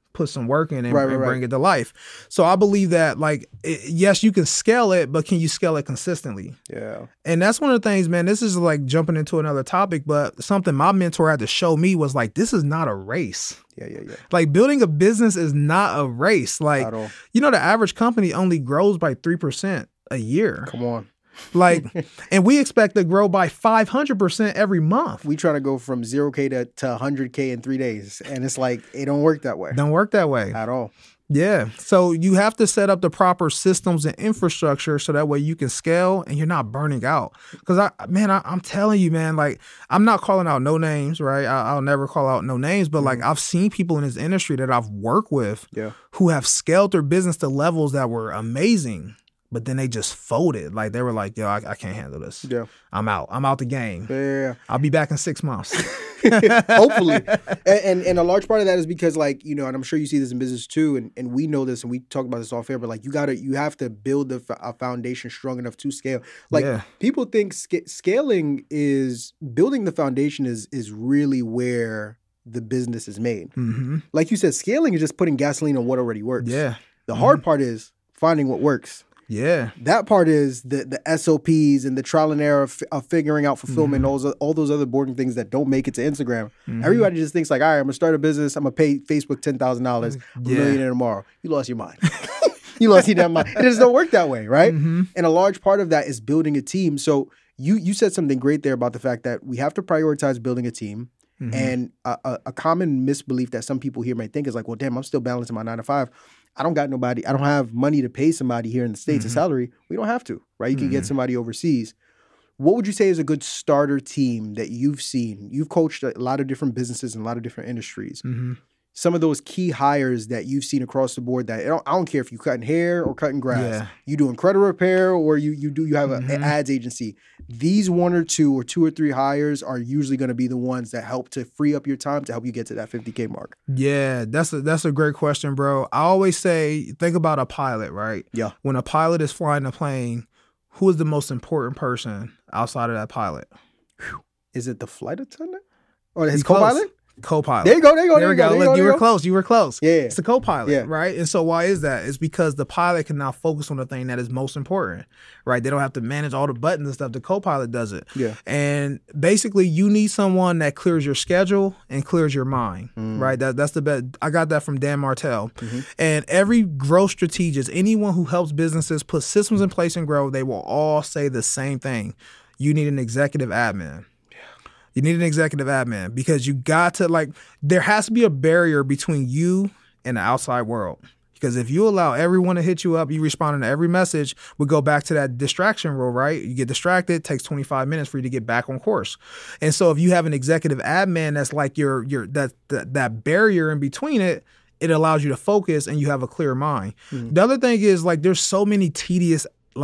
put some work in and, Right. bring it to life. So I believe that yes, you can scale it, but can you scale it consistently? Yeah. And that's one of the things, man, this is like jumping into another topic, but something my mentor had to show me was like, this is not a race. Yeah. Like building a business is not a race. Like, At all. the average company only grows by 3% a year. Come on. Like, and we expect to grow by 500% every month. We trying to go from 0K to 100K in 3 days. And it's like, it don't work that way. Don't work that way. At all. Yeah. So you have to set up the proper systems and infrastructure so that way you can scale and you're not burning out. Because I'm telling you, man, like I'm not calling out no names, right? I'll never call out no names, but like I've seen people in this industry that I've worked with who have scaled their business to levels that were amazing. But then they just folded. Like they were like, yo, I can't handle this. Yeah. I'm out. I'm out the game. Yeah. I'll be back in 6 months. Hopefully. And a large part of that is because like, and I'm sure you see this in business too, and we know this and we talk about this off air, but like you have to build a foundation strong enough to scale. Like people think scaling is building the foundation is really where the business is made. Mm-hmm. Like you said, scaling is just putting gasoline on what already works. Yeah. The hard part is finding what works. Yeah. That part is the SOPs and the trial and error of figuring out fulfillment, all those other boring things that don't make it to Instagram. Everybody just thinks like, all right, I'm going to start a business. I'm going to pay Facebook $10,000. I'm a millionaire tomorrow. You lost your mind. You lost your damn mind. It just don't work that way, right? And a large part of that is building a team. So you said something great there about the fact that we have to prioritize building a team. And a common misbelief that some people here might think is like, well, damn, I'm still balancing my 9 to 5. I don't got nobody. I don't have money to pay somebody here in the States a salary. We don't have to, right? You can get somebody overseas. What would you say is a good starter team that you've seen? You've coached a lot of different businesses and a lot of different industries. Some of those key hires that you've seen across the board that I don't care if you're cutting hair or cutting grass, you doing credit repair or you have an ads agency. These 1 or 2 or 2 or 3 hires are usually going to be the ones that help to free up your time to help you get to that 50K mark. Yeah, that's a great question, bro. I always say, think about a pilot, right? Yeah. When a pilot is flying a plane, who is the most important person outside of that pilot? Is it the flight attendant or his co-pilot? Co-pilot. There you go. Look, you were close. Yeah. It's the co-pilot, Yeah. right? And so why is that? It's because the pilot can now focus on the thing that is most important, right? They don't have to manage all the buttons and stuff. The co-pilot does it. Yeah. And basically, you need someone that clears your schedule and clears your mind, right? That's the best. I got that from Dan Martell. And every growth strategist, anyone who helps businesses put systems in place and grow, they will all say the same thing. You need an executive admin. You need an executive admin because you got to there has to be a barrier between you and the outside world. Because if you allow everyone to hit you up, you responding to every message, we go back to that distraction rule, right? You get distracted, it takes 25 minutes for you to get back on course. And so if you have an executive admin that's like that barrier in between it, it allows you to focus and you have a clear mind. The other thing is there's so many tedious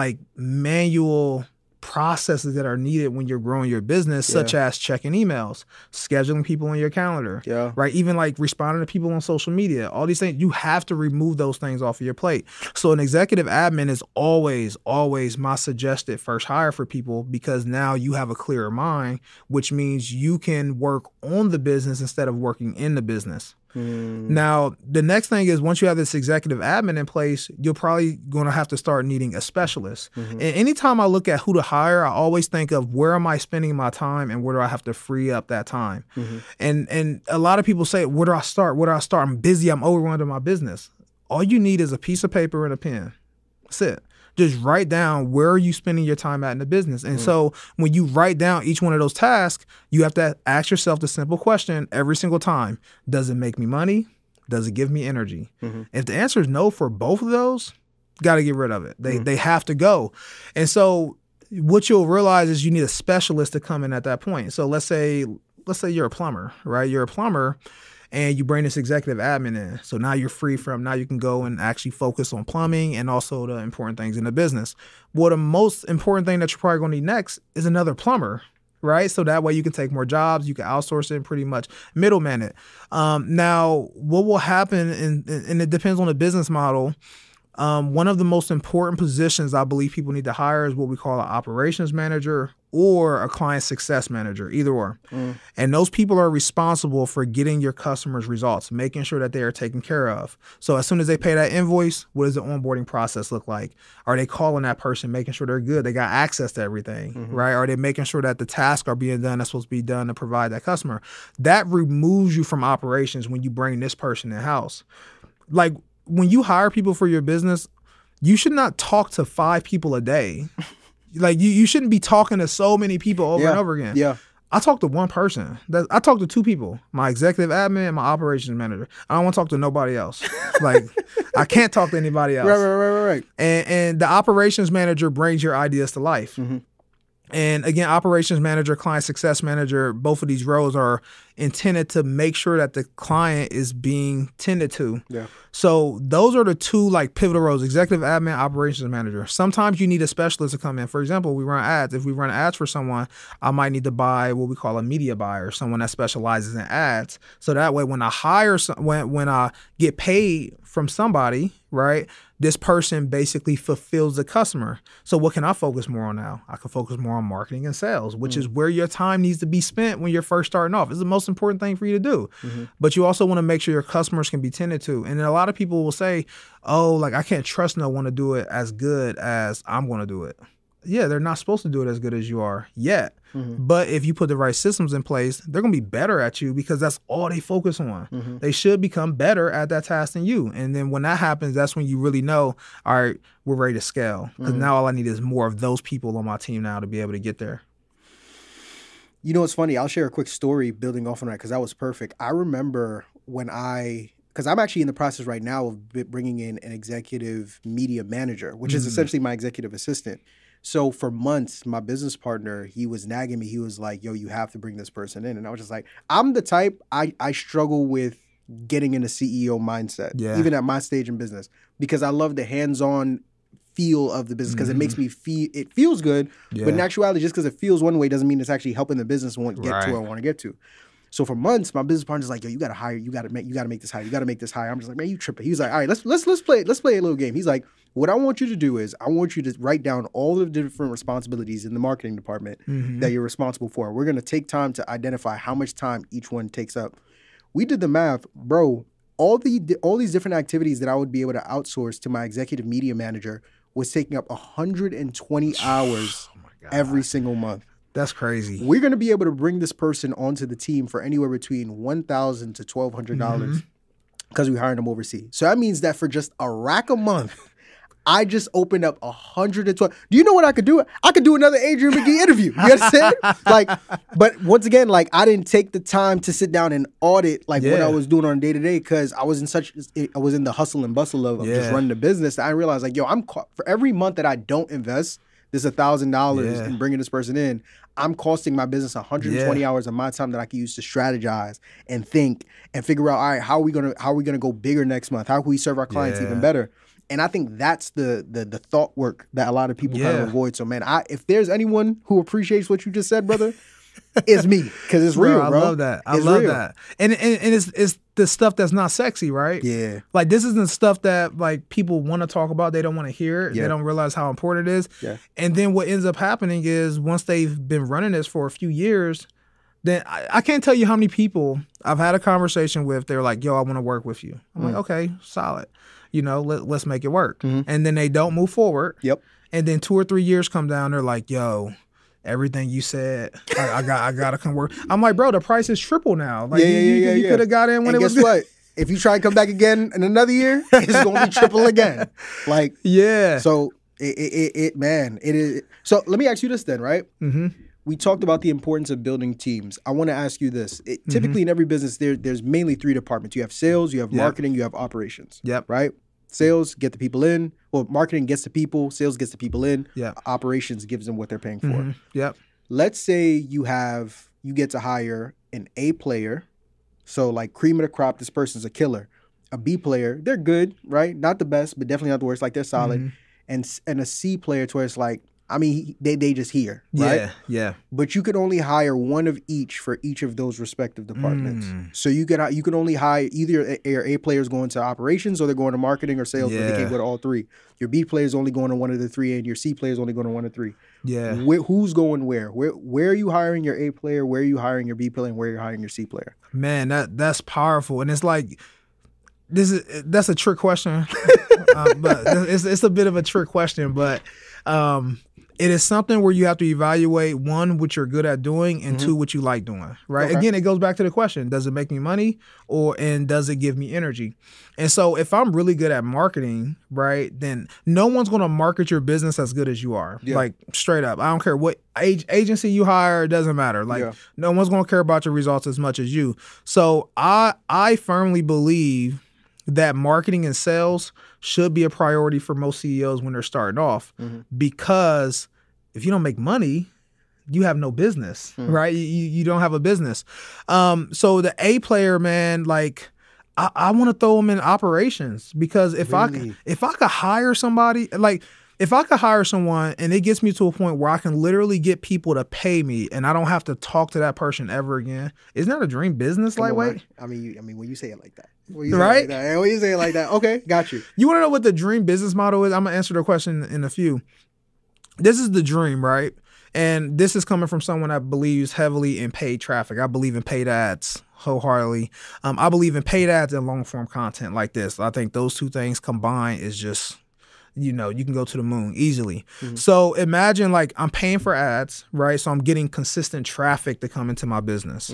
manual processes that are needed when you're growing your business, such as checking emails, scheduling people on your calendar, right? Even responding to people on social media, all these things, you have to remove those things off of your plate. So an executive admin is always, always my suggested first hire for people because now you have a clearer mind, which means you can work on the business instead of working in the business. Now, the next thing is once you have this executive admin in place, you're probably going to have to start needing a specialist. And anytime I look at who to hire, I always think of where am I spending my time and where do I have to free up that time? And a lot of people say, where do I start? Where do I start? I'm busy. I'm overwhelmed in my business. All you need is a piece of paper and a pen. That's it. Just write down where are you spending your time at in the business. And so when you write down each one of those tasks, you have to ask yourself the simple question every single time. Does it make me money? Does it give me energy? If the answer is no for both of those, got to get rid of it. They have to go. And so what you'll realize is you need a specialist to come in at that point. So let's say you're a plumber, right? You're a plumber. And you bring this executive admin in. So now you're free now you can go and actually focus on plumbing and also the important things in the business. Well, the most important thing that you're probably going to need next is another plumber, right? So that way you can take more jobs, you can outsource it and pretty much middleman it. Now, what will happen, and it depends on the business model, One of the most important positions I believe people need to hire is what we call an operations manager or a client success manager, either or. And those people are responsible for getting your customers results, making sure that they are taken care of. So as soon as they pay that invoice, what does the onboarding process look like? Are they calling that person, making sure they're good? They got access to everything, right? Are they making sure that the tasks are being done that's supposed to be done to provide that customer? That removes you from operations when you bring this person in-house. Like, when you hire people for your business, you should not talk to 5 people a day. Like, you shouldn't be talking to so many people over and over again. Yeah. I talk to one person. I talk to 2 people, my executive admin and my operations manager. I don't want to talk to nobody else. Like, I can't talk to anybody else. Right. And the operations manager brings your ideas to life. And again, operations manager, client success manager, both of these roles are intended to make sure that the client is being tended to. Yeah. So those are the 2 like pivotal roles, executive admin, operations manager. Sometimes you need a specialist to come in. For example, we run ads. If we run ads for someone, I might need to buy what we call a media buyer, someone that specializes in ads. So that way when I hire, when I get paid from somebody, right, this person basically fulfills the customer. So what can I focus more on now? I can focus more on marketing and sales, which is where your time needs to be spent when you're first starting off. It's the most important thing for you to do. But you also want to make sure your customers can be tended to. And a lot of people will say, oh, like, I can't trust no one to do it as good as I'm going to do it. Yeah, they're not supposed to do it as good as you are yet. But if you put the right systems in place, they're going to be better at you because that's all they focus on. They should become better at that task than you. And then when that happens, that's when you really know, all right, we're ready to scale. Because now all I need is more of those people on my team now to be able to get there. You know, it's funny. I'll share a quick story building off on that because that was perfect. I remember when because I'm actually in the process right now of bringing in an executive media manager, which is essentially my executive assistant. So for months, my business partner, he was nagging me. He was like, yo, you have to bring this person in. And I was just like, I'm the type, I struggle with getting in a CEO mindset, even at my stage in business, because I love the hands-on feel of the business because it makes me feel, it feels good. But in actuality, just because it feels one way doesn't mean it's actually helping the business get to where I want to get to. So for months, my business partner's like, yo, you got to hire, you got to make this hire, you got to make this hire. I'm just like, man, you tripping. He was like, all right, let's play a little game. He's like, what I want you to do is I want you to write down all the different responsibilities in the marketing department that you're responsible for. We're going to take time to identify how much time each one takes up. We did the math, bro. All these different activities that I would be able to outsource to my executive media manager was taking up 120 hours every single month. That's crazy. We're going to be able to bring this person onto the team for anywhere between $1,000 to $1,200 because we hired them overseas. So that means that for just a rack a month, I just opened up 112. Do you know what I could do? I could do another Adrian McGee interview. You understand? But once again, I didn't take the time to sit down and audit what I was doing on a day to day because I was in the hustle and bustle of just running the business. I realized for every month that I don't invest this $1,000 in bringing this person in, I'm costing my business 120 hours of my time that I can use to strategize and think and figure out, all right, how are we gonna go bigger next month? How can we serve our clients even better? And I think that's the thought work that a lot of people kind of avoid. So, man, if there's anyone who appreciates what you just said, brother, it's me because it's real, bro. I love that. I love that. And it's the stuff that's not sexy, right? Yeah. Like, this isn't stuff that people want to talk about. They don't want to hear it. They don't realize how important it is. Yeah. And then what ends up happening is once they've been running this for a few years, then I can't tell you how many people I've had a conversation with. They're like, yo, I want to work with you. I'm like, okay, solid. Let's make it work. And then they don't move forward. Yep. And then 2 or 3 years come down. They're like, yo, everything you said, I gotta come work. I'm like, bro, the price is triple now. You could have got in when it was. Guess what? If you try to come back again in another year, it's gonna be triple again. So it is. So let me ask you this then, right? We talked about the importance of building teams. I want to ask you this. Typically in every business, there's mainly 3 departments. You have sales, you have marketing, you have operations. Yep. Right? Sales get the people in. Well, marketing gets the people. Sales gets the people in. Yeah. Operations gives them what they're paying for. Yep. Let's say you get to hire an A player. So cream of the crop, this person's a killer. A B player, they're good, right? Not the best, but definitely not the worst. They're solid. And a C player to where it's I mean, they just here, right? Yeah. But you can only hire one of each for each of those respective departments. So you can only hire either your A players going to operations or they're going to marketing or sales, but they can't go to all three. Your B player is only going to one of the three, and your C player is only going to one of three. Yeah. Who's going where? Where are you hiring your A player? Where are you hiring your B player? And where are you hiring your C player? Man, that's powerful, and it's like that's a trick question, but it's a bit of a trick question, but. It is something where you have to evaluate, one, what you're good at doing, and two, what you like doing, right? Okay. Again, it goes back to the question, does it make me money and does it give me energy? And so if I'm really good at marketing, right, then no one's going to market your business as good as you are. Yeah. Like straight up. I don't care what agency you hire, it doesn't matter. Like no one's going to care about your results as much as you. So I firmly believe that marketing and sales should be a priority for most CEOs when they're starting off, because if you don't make money, you have no business, right? You don't have a business. So the A player, man, like I want to throw them in operations, because if I could hire somebody, like if I could hire someone and it gets me to a point where I can literally get people to pay me and I don't have to talk to that person ever again, isn't that a dream business, Lightweight? I mean, when you say it like that. When you say it like that, okay, got you. You want to know what the dream business model is? I'm going to answer the question in a few. This is the dream, right? And this is coming from someone that believes heavily in paid traffic. I believe in paid ads wholeheartedly. I believe in paid ads and long form content like this. I think those two things combined is just, you can go to the moon easily. So imagine like I'm paying for ads, right? So I'm getting consistent traffic to come into my business.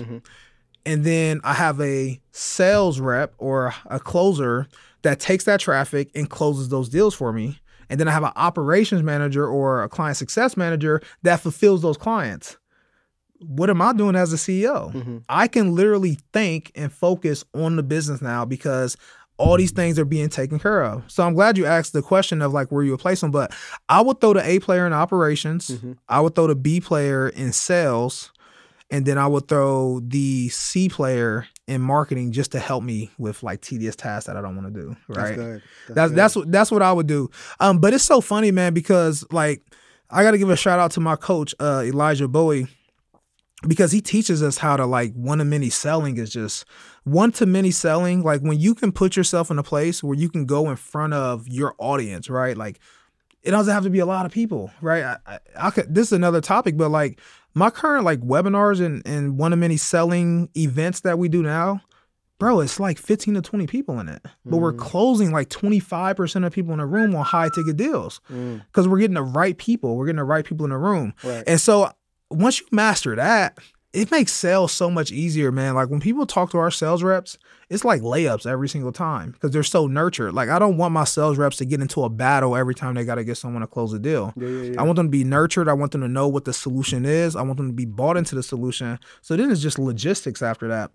And then I have a sales rep or a closer that takes that traffic and closes those deals for me. And then I have an operations manager or a client success manager that fulfills those clients. What am I doing as a CEO? I can literally think and focus on the business now because all these things are being taken care of. So I'm glad you asked the question of like where you would place them. But I would throw the A player in operations. I would throw the B player in sales. And then I would throw the C player in marketing just to help me with like tedious tasks that I don't want to do. Right. That's good. That's what I would do. But it's so funny, man, because like I got to give a shout out to my coach, Elijah Bowie, because he teaches us how to like one-to-many selling is just one-to-many selling. Like when you can put yourself in a place where you can go in front of your audience, right? Like it doesn't have to be a lot of people, right? I could, this is another topic, but like my current like webinars and one-to-many selling events that we do now, bro, it's like 15 to 20 people in it. But we're closing like 25% of people in the room on high ticket deals because we're getting the right people. We're getting the right people in the room. Right. And so once you master that, it makes sales so much easier, man. Like when people talk to our sales reps, it's like layups every single time because they're so nurtured. Like I don't want my sales reps to get into a battle every time they got to get someone to close a deal. I want them to be nurtured. I want them to know what the solution is. I want them to be bought into the solution. So then it's just logistics after that.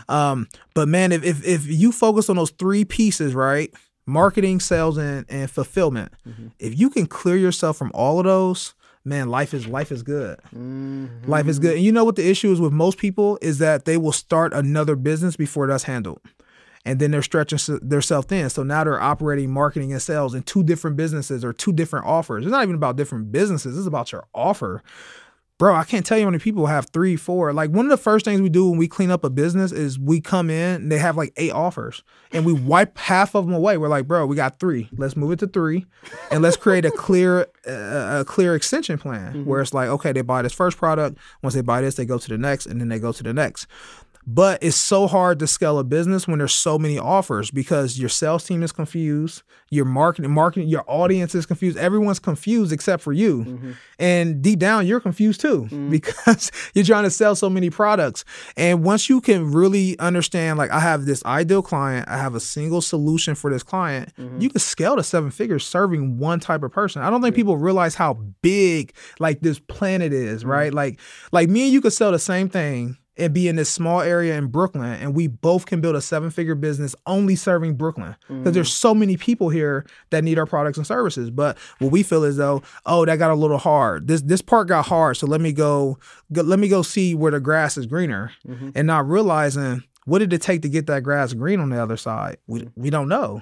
But man, if you focus on those three pieces, right? Marketing, sales, and fulfillment. If you can clear yourself from all of those, man, life is good. Life is good. And you know what the issue is with most people is that they will start another business before that's handled. And then they're stretching themselves thin. So now they're operating marketing and sales in two different businesses or two different offers. It's not even about different businesses. It's about your offer. Bro, I can't tell you how many people have 3, 4. Like one of the first things we do when we clean up a business is we come in and they have like 8 offers and we wipe half of them away. We're like, bro, we got 3. Let's move it to 3 and let's create a clear extension plan where it's like, okay, they buy this first product. Once they buy this, they go to the next and then they go to the next. But it's so hard to scale a business when there's so many offers because your sales team is confused, your marketing, your audience is confused. Everyone's confused except for you. And deep down, you're confused too because you're trying to sell so many products. And once you can really understand, like I have this ideal client, I have a single solution for this client, you can scale to 7 figures serving one type of person. I don't think people realize how big like this planet is, right? Like me and you could sell the same thing and be in this small area in Brooklyn, and we both can build a 7-figure business only serving Brooklyn because there's so many people here that need our products and services. But what we feel is though, oh, that got a little hard. This part got hard, so let me go see where the grass is greener, and not realizing what did it take to get that grass green on the other side. We don't know.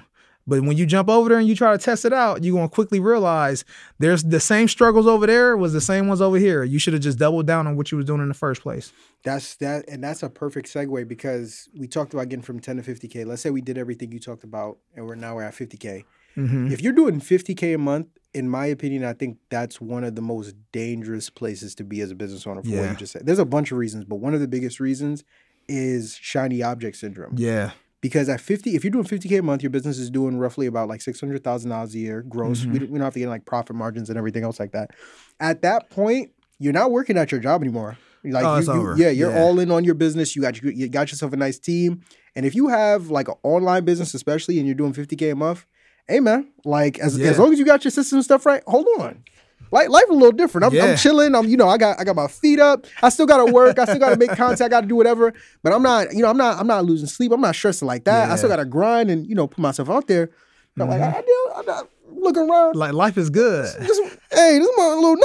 But when you jump over there and you try to test it out, you're going to quickly realize there's the same struggles over there was the same ones over here. You should have just doubled down on what you was doing in the first place. That's a perfect segue, because we talked about getting from 10 to 50K. Let's say we did everything you talked about and we're at 50K. Mm-hmm. If you're doing 50K a month, in my opinion, I think that's one of the most dangerous places to be as a business owner for what you just said. There's a bunch of reasons, but one of the biggest reasons is shiny object syndrome. Yeah. Because at 50, if you're doing 50K a month, your business is doing roughly about like $600,000 a year gross. Mm-hmm. We don't have to get like profit margins and everything else like that. At that point, you're not working at your job anymore. Like it's over. You're all in on your business. You got yourself a nice team. And if you have like an online business, especially, and you're doing 50K a month, hey man, like as long as you got your system and stuff right, hold on. Like life a little different. I'm chilling. I got my feet up. I still gotta work. I still gotta make content. I gotta do whatever. But I'm not losing sleep. I'm not stressing like that. I still gotta grind and put myself out there. I'm like I'm not looking around. Like life is good. This is my little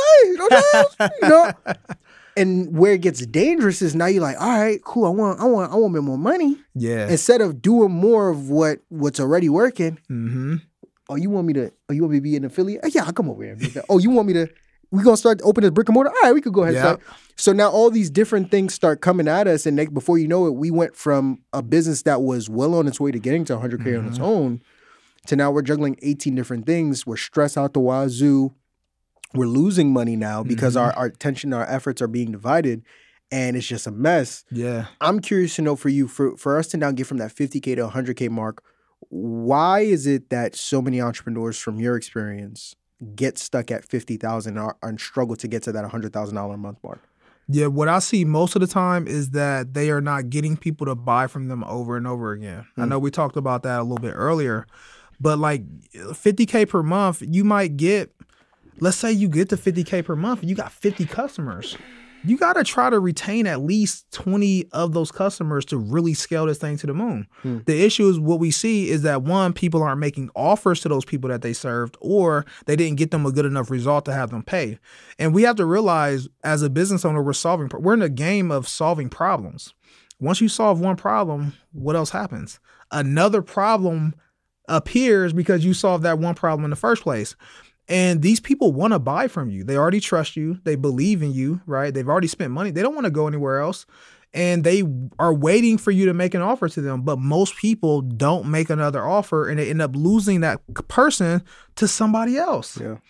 night. And where it gets dangerous is now you're like, all right, cool. I want a bit more money. Yeah. Instead of doing more of what's already working. Mm-hmm. Oh, you want me to be an affiliate? Yeah, I'll come over here. Oh, you want me to? We're gonna start to open this brick and mortar. All right, we could go ahead. And start. So now all these different things start coming at us, and before you know it, we went from a business that was well on its way to getting to 100K on its own, to now we're juggling 18 different things. We're stressed out the wazoo. We're losing money now because our attention, our efforts are being divided, and it's just a mess. Yeah. I'm curious to know for you, for us to now get from that 50K to 100K mark. Why is it that so many entrepreneurs, from your experience, get stuck at 50,000 and struggle to get to that $100,000 a month mark? Yeah, what I see most of the time is that they are not getting people to buy from them over and over again. I know we talked about that a little bit earlier, but like 50K per month, you might get, let's say you get to 50K per month, you got 50 customers. You got to try to retain at least 20 of those customers to really scale this thing to the moon. The issue is what we see is that, one, people aren't making offers to those people that they served, or they didn't get them a good enough result to have them pay. And we have to realize, as a business owner, we're in a game of solving problems. Once you solve one problem, what else happens? Another problem appears because you solved that one problem in the first place. And these people want to buy from you. They already trust you. They believe in you, right? They've already spent money. They don't want to go anywhere else. And they are waiting for you to make an offer to them. But most people don't make another offer, and they end up losing that person to somebody else. Yeah.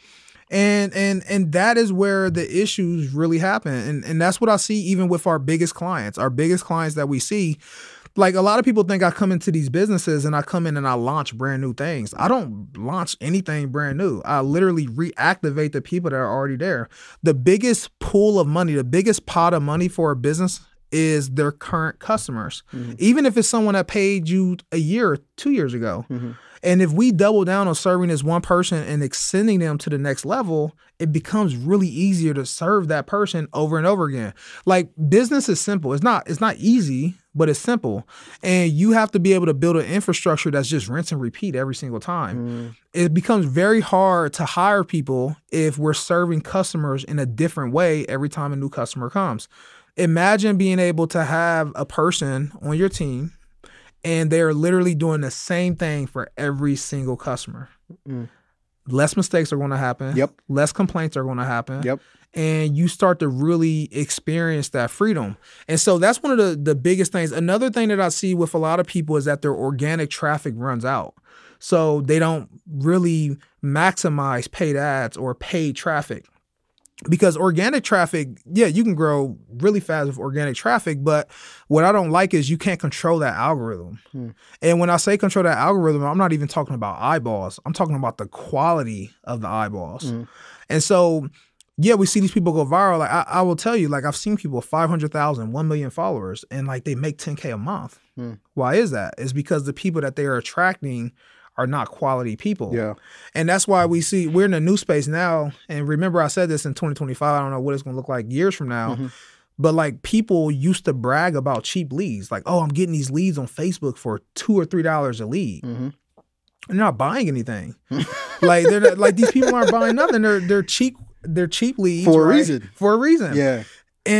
And that is where the issues really happen. And that's what I see even with our biggest clients. Our biggest clients that we see, like, a lot of people think I come into these businesses and I come in and I launch brand new things. I don't launch anything brand new. I literally reactivate the people that are already there. The biggest pool of money, the biggest pot of money for a business is their current customers. Even if it's someone that paid you a year or 2 years ago. And if we double down on serving this one person and extending them to the next level, it becomes really easier to serve that person over and over again. Like, business is simple. It's not easy, but it's simple. And you have to be able to build an infrastructure that's just rinse and repeat every single time. It becomes very hard to hire people if we're serving customers in a different way every time a new customer comes. Imagine being able to have a person on your team and they're literally doing the same thing for every single customer. Less mistakes are going to happen. Less complaints are going to happen. And you start to really experience that freedom. And so that's one of the biggest things. Another thing that I see with a lot of people is that their organic traffic runs out. So they don't really maximize paid ads or paid traffic. Because organic traffic, yeah, you can grow really fast with organic traffic, but what I don't like is you can't control that algorithm. And when I say control that algorithm, I'm not even talking about eyeballs. I'm talking about the quality of the eyeballs. And so, yeah, we see these people go viral. Like, I will tell you, like, I've seen people with 500,000, 1 million followers, and like they make 10K a month. Why is that? It's because the people that they are attracting are not quality people. And that's why we see we're in a new space now. And remember, I said this in 2025. I don't know what it's going to look like years from now. But like, people used to brag about cheap leads. Like, oh, I'm getting these leads on Facebook for $2 or $3 a lead. And they're not buying anything. Like, they're not, like, these people aren't buying nothing. They're cheap leads for a reason. For a reason. And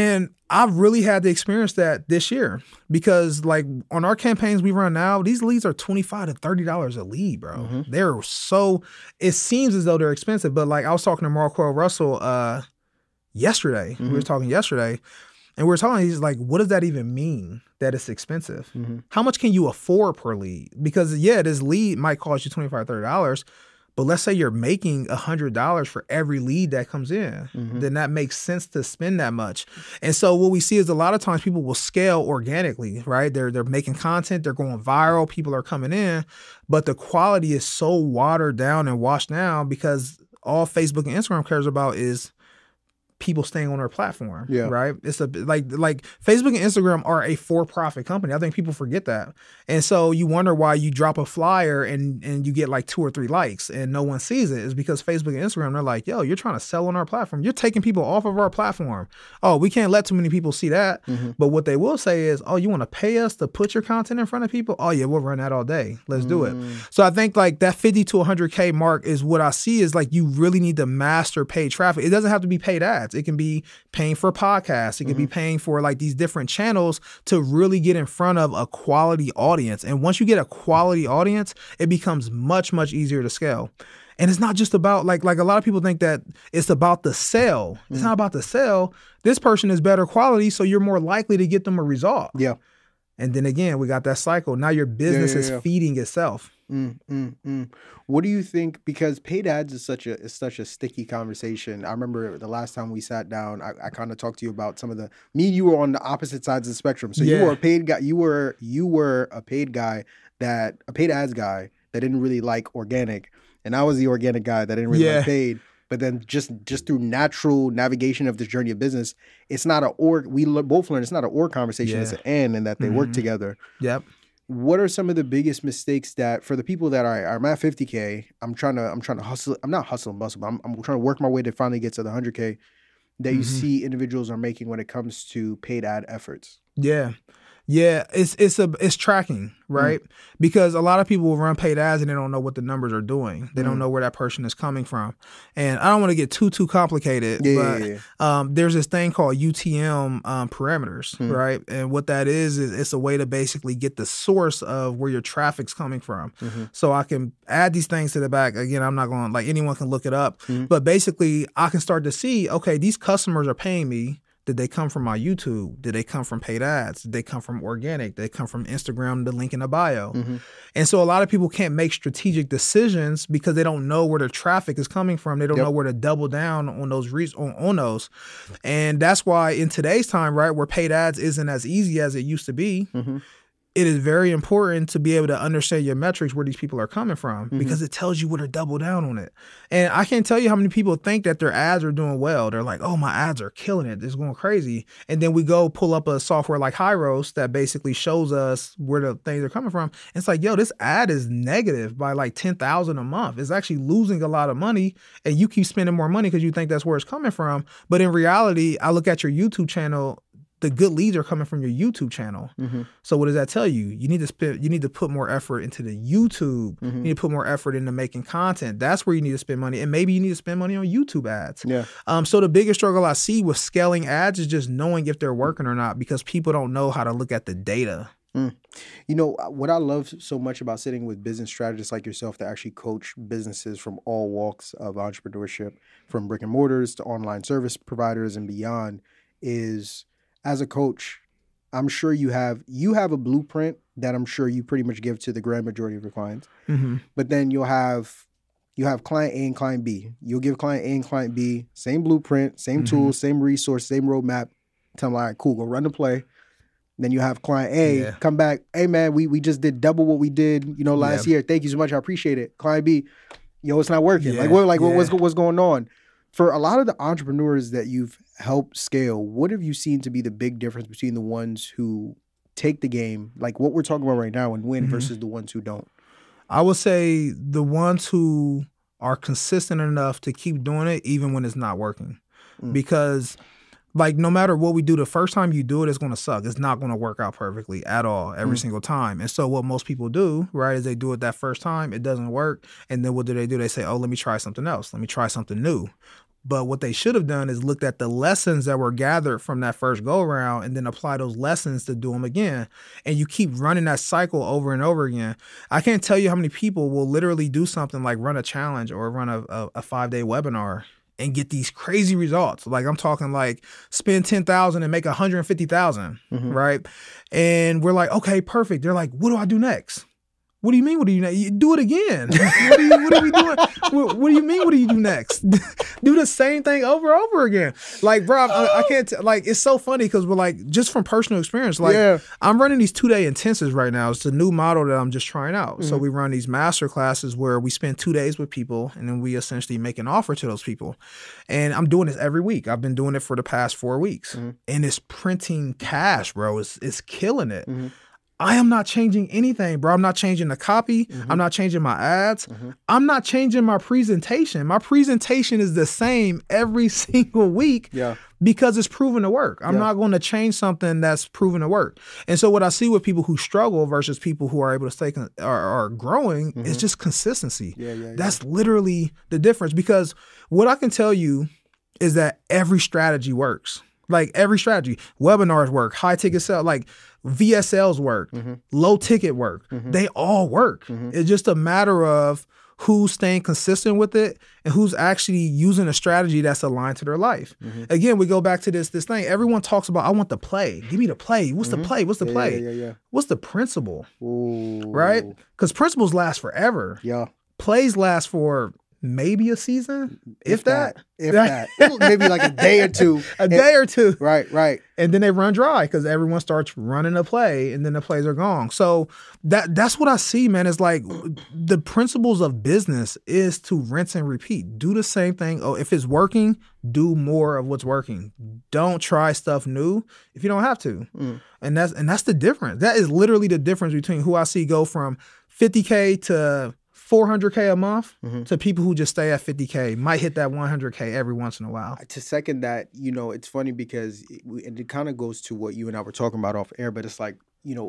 I've really had to experience that this year because, like, on our campaigns we run now, these leads are $25 to $30 a lead, bro. Mm-hmm. They're so, it seems as though they're expensive, but like I was talking to Marquell Russell yesterday. Mm-hmm. We were talking yesterday, and we were talking. He's like, "What does that even mean? That it's expensive? Mm-hmm. How much can you afford per lead? Because yeah, this lead might cost you $25, $30." But let's say you're making $100 for every lead that comes in, then that makes sense to spend that much. And so what we see is a lot of times people will scale organically, right? They're making content, they're going viral, people are coming in, but the quality is so watered down and washed down because all Facebook and Instagram cares about is people staying on their platform, right? It's like Facebook and Instagram are a for-profit company. I think people forget that. And so you wonder why you drop a flyer and you get like 2 or 3 likes and no one sees it. It's because Facebook and Instagram, they're like, yo, you're trying to sell on our platform. You're taking people off of our platform. Oh, we can't let too many people see that. But what they will say is, oh, you want to pay us to put your content in front of people? Oh yeah, we'll run that all day. Let's do it. So I think like that 50 to 100K mark is what I see is like you really need to master paid traffic. It doesn't have to be paid ads. It can be paying for podcasts. It can be paying for like these different channels to really get in front of a quality audience. And once you get a quality audience, it becomes much, much easier to scale. And it's not just about like a lot of people think that it's about the sell. It's not about the sell. This person is better quality, so you're more likely to get them a result. Yeah. And then again, we got that cycle. Now your business is feeding itself. What do you think? Because paid ads is such a sticky conversation. I remember the last time we sat down, I kind of talked to you about some of the you were on the opposite sides of the spectrum. So you were a paid guy. You were a paid guy a paid ads guy that didn't really like organic, and I was the organic guy that didn't really like paid. But then just through natural navigation of this journey of business, it's not an or. We both learned it's not an or conversation. It's an and that they work together. Yep. What are some of the biggest mistakes that for the people that are I'm at 50K, I'm trying to hustle. I'm not hustling bustle, but I'm trying to work my way to finally get to the 100K that you see individuals are making when it comes to paid ad efforts? Yeah. Yeah, it's tracking, right? Because a lot of people will run paid ads and they don't know what the numbers are doing. They don't know where that person is coming from. And I don't want to get too complicated, but there's this thing called UTM parameters, right? And what that is it's a way to basically get the source of where your traffic's coming from. So I can add these things to the back. Again, I'm not going, like anyone can look it up, but basically I can start to see, okay, these customers are paying me. Did they come from my YouTube? Did they come from paid ads? Did they come from organic? Did they come from Instagram, the link in the bio? And so a lot of people can't make strategic decisions because they don't know where their traffic is coming from. They don't know where to double down on those on those. And that's why in today's time, right, where paid ads isn't as easy as it used to be, it is very important to be able to understand your metrics, where these people are coming from, because it tells you where to double down on it. And I can't tell you how many people think that their ads are doing well. They're like, oh, my ads are killing it. It's going crazy. And then we go pull up a software like Hyros that basically shows us where the things are coming from. And it's like, yo, this ad is negative by like $10,000 a month. It's actually losing a lot of money. And you keep spending more money because you think that's where it's coming from. But in reality, I look at your YouTube channel, the good leads are coming from your YouTube channel. So what does that tell you? You need to put more effort into the YouTube. You need to put more effort into making content. That's where you need to spend money. And maybe you need to spend money on YouTube ads. So the biggest struggle I see with scaling ads is just knowing if they're working or not, because people don't know how to look at the data. You know, what I love so much about sitting with business strategists like yourself that actually coach businesses from all walks of entrepreneurship, from brick and mortars to online service providers and beyond, is as a coach, I'm sure you have a blueprint that I'm sure you pretty much give to the grand majority of your clients. But then you have client A and client B. You'll give client A and client B same blueprint, same tools, same resource, same roadmap. Tell them, all right, cool, go run the play. Then you have client A come back, hey man, we just did double what we did, last year. Thank you so much, I appreciate it. Client B, it's not working. What's going on? For a lot of the entrepreneurs that you've helped scale, what have you seen to be the big difference between the ones who take the game, like what we're talking about right now, and win versus the ones who don't? I would say the ones who are consistent enough to keep doing it even when it's not working. Because Like, no matter what we do, the first time you do it, it's going to suck. It's not going to work out perfectly at all every single time. And so what most people do, right, is they do it that first time. It doesn't work. And then what do? They say, oh, let me try something else. Let me try something new. But what they should have done is looked at the lessons that were gathered from that first go around and then apply those lessons to do them again. And you keep running that cycle over and over again. I can't tell you how many people will literally do something like run a challenge or run a 5-day webinar and get these crazy results. Like, I'm talking like spend $10,000 and make $150,000, right? And we're like, okay, perfect. They're like, what do I do next? What do you mean? What do you next? Do it again. What are we doing? What do you mean? What do you do next? Do the same thing over and over again. Like, bro, I can't. Like, it's so funny because we're like, just from personal experience. Like, I'm running these 2-day intensives right now. It's a new model that I'm just trying out. So we run these master classes where we spend 2 days with people, and then we essentially make an offer to those people. And I'm doing this every week. I've been doing it for the past 4 weeks, and it's printing cash, bro. It's killing it. I am not changing anything, bro. I'm not changing the copy. I'm not changing my ads. I'm not changing my presentation. My presentation is the same every single week because it's proven to work. I'm not going to change something that's proven to work. And so what I see with people who struggle versus people who are able to stay are growing is just consistency. That's literally the difference, because what I can tell you is that every strategy works. Like, every strategy, webinars work, high ticket sell, like VSLs work, low ticket work. They all work. It's just a matter of who's staying consistent with it and who's actually using a strategy that's aligned to their life. Again, we go back to this thing. Everyone talks about, I want the play. Give me the play. What's the play? What's the play? What's the principle? Right? Because principles last forever. Plays last for maybe a season, if that. Maybe like a day or two. Day or two. Right. And then they run dry because everyone starts running a play and then the plays are gone. So that's what I see, man. It's like the principles of business is to rinse and repeat. Do the same thing. Oh, if it's working, do more of what's working. Don't try stuff new if you don't have to. And that's the difference. That is literally the difference between who I see go from 50K to 400K a month to people who just stay at 50K, might hit that 100K every once in a while. To second that, it's funny because it kind of goes to what you and I were talking about off air, but it's like,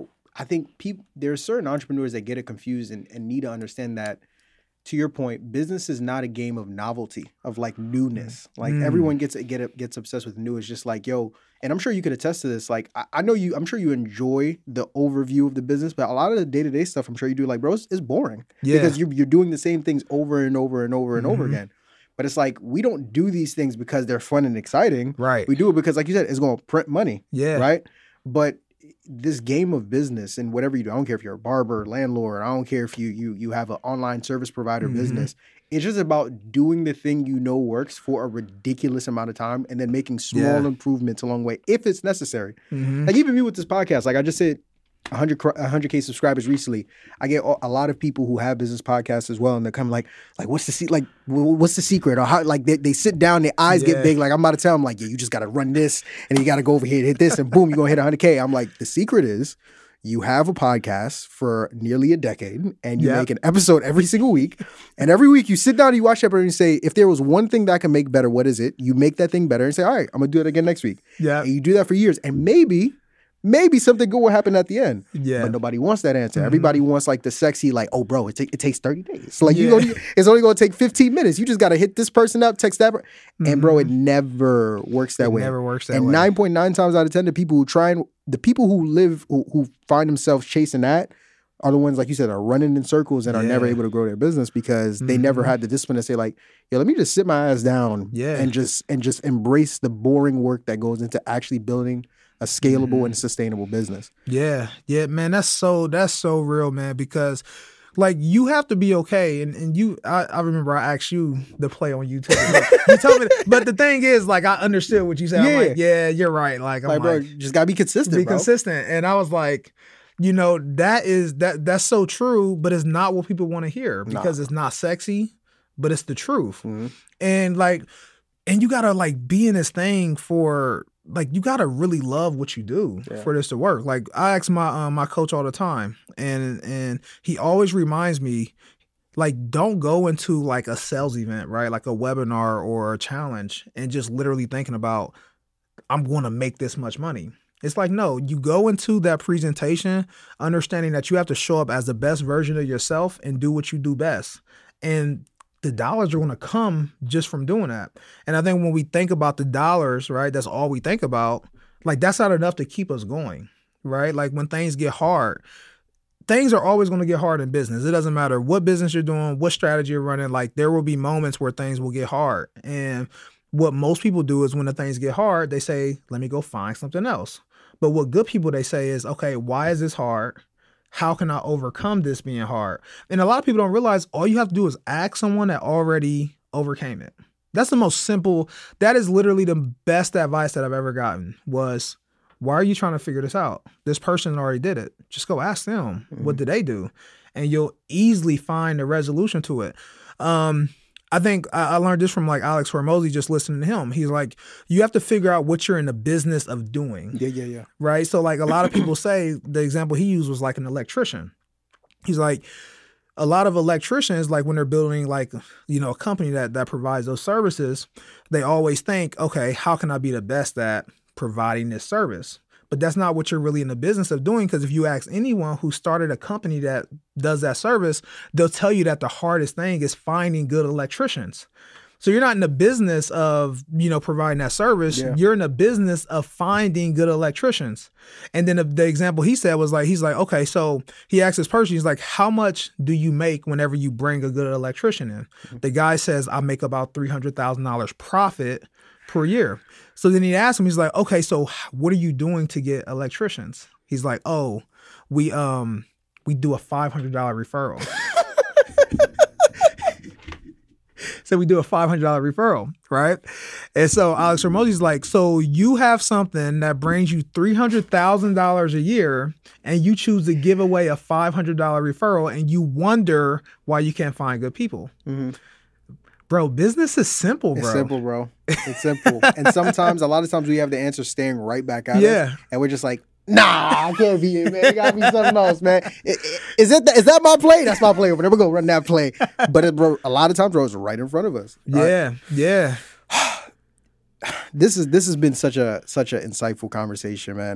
I think there are certain entrepreneurs that get it confused and need to understand that, to your point, business is not a game of novelty, of like newness. Like everyone gets obsessed with new. It's just like, yo, and I'm sure you could attest to this. Like, I'm sure you enjoy the overview of the business, but a lot of the day-to-day stuff, I'm sure you do, like, bro, it's boring. Because you're doing the same things over and over and over and over again. But it's like, we don't do these things because they're fun and exciting. Right. We do it because, like you said, it's going to print money. Right. But this game of business and whatever you do, I don't care if you're a barber, landlord, I don't care if you have an online service provider business. It's just about doing the thing works for a ridiculous amount of time and then making small improvements along the way if it's necessary. Like, even me with this podcast, like I just said, 100K subscribers recently. I get a lot of people who have business podcasts as well, and they're kind of like what's the secret? Or how, like, they sit down, their eyes get big. Like, I'm about to tell them, like, you just got to run this, and you got to go over here and hit this, and boom, you're gonna hit 100K. I'm like, the secret is you have a podcast for nearly a decade, and you make an episode every single week, and every week you sit down and you watch that and you say, if there was one thing that I can make better, what is it? You make that thing better and say, all right, I'm gonna do it again next week. And you do that for years, and maybe something good will happen at the end. But nobody wants that answer. Everybody wants, like, the sexy, like, oh, bro, it takes 30 days. Like, it's only going to take 15 minutes. You just got to hit this person up, text that. And, bro, it never works that way. Never works that way. And 9.9 times out of 10, the people who find themselves chasing that are the ones, like you said, are running in circles and are never able to grow their business because they never had the discipline to say, like, yo, let me just sit my ass down and just embrace the boring work that goes into actually building a scalable and sustainable business. Yeah, man, that's so real, man, because, like, you have to be okay. And I remember I asked you to play on YouTube. You told me that. But the thing is, like, I understood what you said. I'm like, yeah, you're right. Like, I'm bro, you just gotta be consistent, consistent. And I was like, that's so true, but it's not what people want to hear because it's not sexy, but it's the truth. And, like, and you gotta, like, be in this thing for, like, you gotta really love what you do for this to work. Like, I ask my coach all the time, and he always reminds me, like, don't go into, like, a sales event, right? Like a webinar or a challenge, and just literally thinking about I'm going to make this much money. It's like, no, you go into that presentation understanding that you have to show up as the best version of yourself and do what you do best. And the dollars are going to come just from doing that. And I think when we think about the dollars, right, that's all we think about. Like, that's not enough to keep us going, right? Like, when things get hard, things are always going to get hard in business. It doesn't matter what business you're doing, what strategy you're running. Like, there will be moments where things will get hard. And what most people do is when the things get hard, they say, let me go find something else. But what good people, they say is, okay, why is this hard? How can I overcome this being hard? And a lot of people don't realize all you have to do is ask someone that already overcame it. That's the most simple. That is literally the best advice that I've ever gotten was, why are you trying to figure this out? This person already did it. Just go ask them. What did they do? And you'll easily find a resolution to it. I think I learned this from like Alex Hormozy, just listening to him. He's like, you have to figure out what you're in the business of doing. Yeah. Right? So like a lot of people say, the example he used was like an electrician. He's like, a lot of electricians, like when they're building like, you know, a company that provides those services, they always think, okay, how can I be the best at providing this service? But that's not what you're really in the business of doing, because if you ask anyone who started a company that does that service, they'll tell you that the hardest thing is finding good electricians. So you're not in the business of, you know, providing that service. Yeah. You're in the business of finding good electricians. And then the example he said was like, he's like, okay, so he asked this person, he's like, how much do you make whenever you bring a good electrician in? Mm-hmm. The guy says, I make about $300,000 profit per year. So then he asked him, he's like, okay, so what are you doing to get electricians? He's like, oh, we do a $500 referral. So we do a $500 referral, right? And so Alex Hormozy's like, so you have something that brings you $300,000 a year and you choose to give away a $500 referral and you wonder why you can't find good people. Mm-hmm. Bro, business is simple, bro. It's simple, bro. It's simple. And sometimes, a lot of times we have the answer staring right back at us. And we're just like, nah, I can't be it, man. It gotta be something else, man. Is that my play? That's my play. We're never gonna run that play. But bro, a lot of times, bro, it's right in front of us. Yeah. This has been such a insightful conversation, man.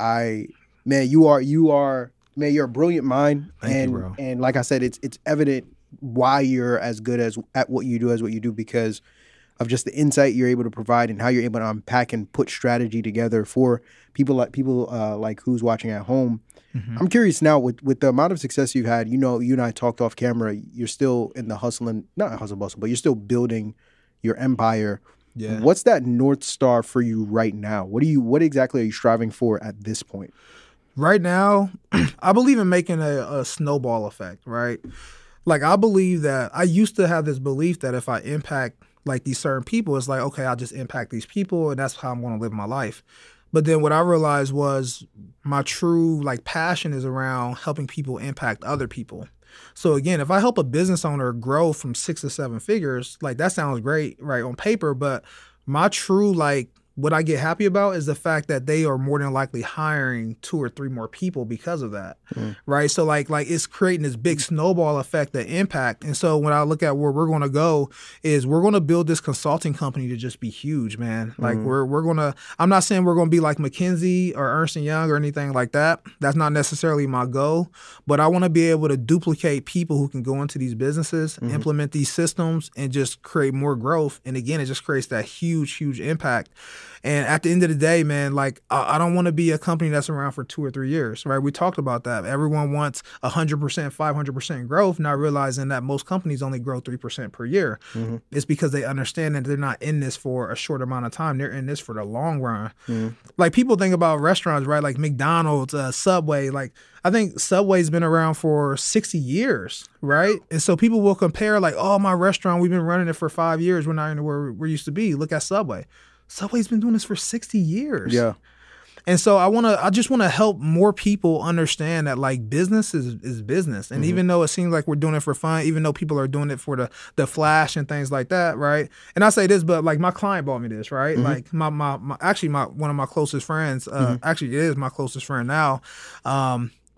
Man, you're a brilliant mind. Thank you, bro. And like I said, it's evident why you're as good at what you do because of just the insight you're able to provide and how you're able to unpack and put strategy together for people like who's watching at home. Mm-hmm. I'm curious now with the amount of success you've had. You know, you and I talked off camera. You're still in the not hustle bustle, but you're still building your empire. Yeah. What's that North Star for you right now? What exactly are you striving for at this point? Right now, I believe in making a snowball effect, right? Like, I believe that I used to have this belief that if I impact like these certain people, it's like, okay, I'll just impact these people and that's how I'm going to live my life. But then what I realized was my true like passion is around helping people impact other people. So again, if I help a business owner grow from 6 to 7 figures, like that sounds great, right, on paper, but my true like what I get happy about is the fact that they are more than likely hiring 2 or 3 more people because of that, right? So like it's creating this big snowball effect of impact. And so when I look at where we're going to go is we're going to build this consulting company to just be huge, man. Like we're going to, I'm not saying we're going to be like McKinsey or Ernst & Young or anything like that. That's not necessarily my goal, but I want to be able to duplicate people who can go into these businesses, implement these systems and just create more growth. And again, it just creates that huge impact. And at the end of the day, man, like I don't want to be a company that's around for 2 or 3 years, right? We talked about that. Everyone wants 100%, 500% growth, not realizing that most companies only grow 3% per year. Mm-hmm. It's because they understand that they're not in this for a short amount of time. They're in this for the long run. Mm-hmm. Like people think about restaurants, right? Like McDonald's, Subway. Like I think Subway's been around for 60 years, right? And so people will compare like, oh, my restaurant, we've been running it for 5 years. We're not in where we used to be. Look at Subway. Subway's been doing this for 60 years. Yeah. And so I just want to help more people understand that like business is business. And even though it seems like we're doing it for fun, even though people are doing it for the flash and things like that, right? And I say this, but like my client bought me this, right? Like my actually one of my closest friends, actually it is my closest friend now,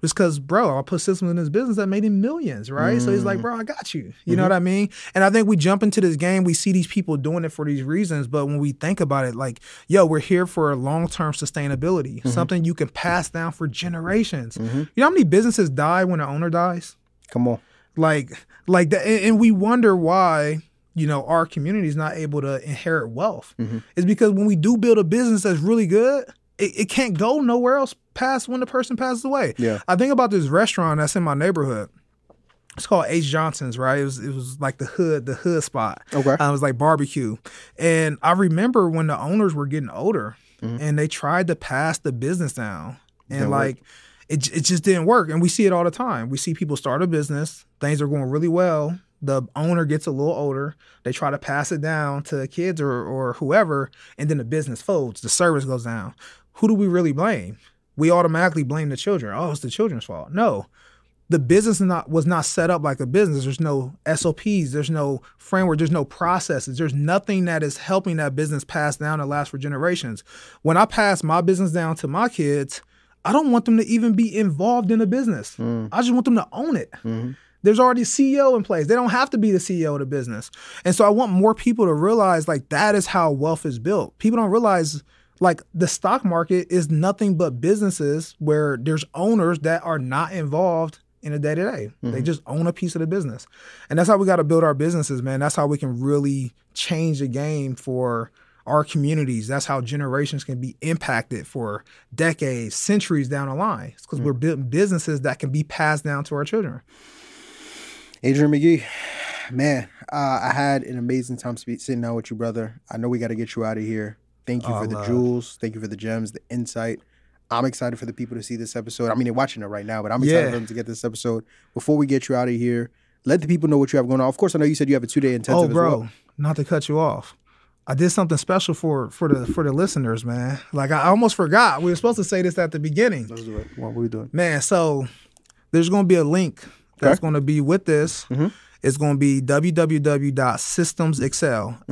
Just because, bro, I put systems in his business that made him millions, right? So he's like, bro, I got you. You know what I mean? And I think we jump into this game, we see these people doing it for these reasons, but when we think about it, like, yo, we're here for long-term sustainability, something you can pass down for generations. You know how many businesses die when the owner dies? Come on. Like that, and we wonder why, you know, our community is not able to inherit wealth. It's because when we do build a business that's really good, it can't go nowhere else past when the person passes away. Yeah. I think about this restaurant that's in my neighborhood. It's called H. Johnson's, right? It was like the hood spot. Okay. It was like barbecue. And I remember when the owners were getting older and they tried to pass the business down. And like, it just didn't work. And we see it all the time. We see people start a business, things are going really well. The owner gets a little older. They try to pass it down to kids or whoever, and then the business folds. The service goes down. Who do we really blame? We automatically blame the children. Oh, it's the children's fault. No, the business was not set up like a business. There's no SOPs. There's no framework. There's no processes. There's nothing that is helping that business pass down and last for generations. When I pass my business down to my kids, I don't want them to even be involved in the business. I just want them to own it. There's already a CEO in place. They don't have to be the CEO of the business. And so I want more people to realize, like, that is how wealth is built. People don't realize, like, the stock market is nothing but businesses where there's owners that are not involved in the day-to-day. They just own a piece of the business. And that's how we got to build our businesses, man. That's how we can really change the game for our communities. That's how generations can be impacted for decades, centuries down the line. It's because we're building businesses that can be passed down to our children. Adrian McGee, man, I had an amazing time sitting down with you, brother. I know we got to get you out of here. Thank you for the jewels. Thank you for the gems, the insight. I'm excited for the people to see this episode. I mean, they're watching it right now, but I'm excited for them to get this episode. Before we get you out of here, let the people know what you have going on. Of course, I know you said you have a 2-day intensive as well. Not to cut you off. I did something special for the listeners, man. Like, I almost forgot. We were supposed to say this at the beginning. Let's do it. What were we doing? Man, so there's going to be a link that's going to be with this. It's going to be www.systemsexcel,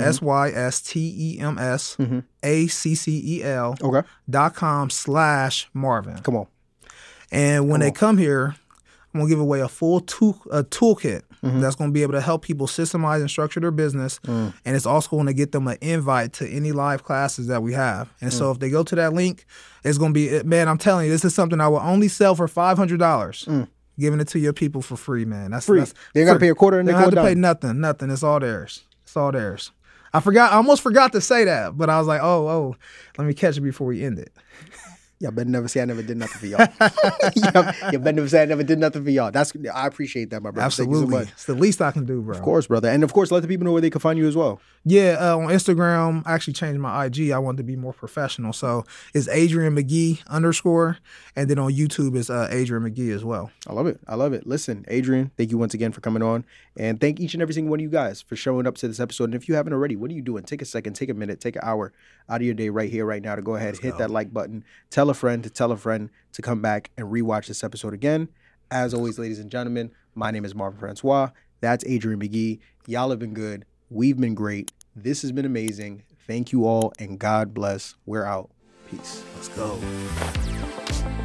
SYSTEMSACCEL.com/Marvin. Come on. And when they come here, I'm going to give away a full toolkit that's going to be able to help people systemize and structure their business. And it's also going to get them an invite to any live classes that we have. And so if they go to that link, it's going to be, man, I'm telling you, this is something I will only sell for $500. Giving it to your people for free, man. That's free. They got to pay a quarter and they don't have to pay nothing. It's all theirs. It's all theirs. I almost forgot to say that, but I was like, oh, let me catch it before we end it. Y'all better never say I never did nothing for y'all. You better never say I never did nothing for y'all. I appreciate that, my brother. Absolutely. Thank you so much. It's the least I can do, bro. Of course, brother. And of course, let the people know where they can find you as well. Yeah, on Instagram, I actually changed my IG. I wanted to be more professional. So it's Adrian McGee _. And then on YouTube, it's Adrian McGee as well. I love it. I love it. Listen, Adrian, thank you once again for coming on. And thank each and every single one of you guys for showing up to this episode. And if you haven't already, what are you doing? Take a second, take a minute, take an hour out of your day right here, right now to go ahead, hit that like button. Tell a friend to come back and rewatch this episode again. As always, ladies and gentlemen, my name is Marvin Francois. That's Adrian McGee. Y'all have been good. We've been great. This has been amazing. Thank you all, and God bless. We're out. Peace. Let's go.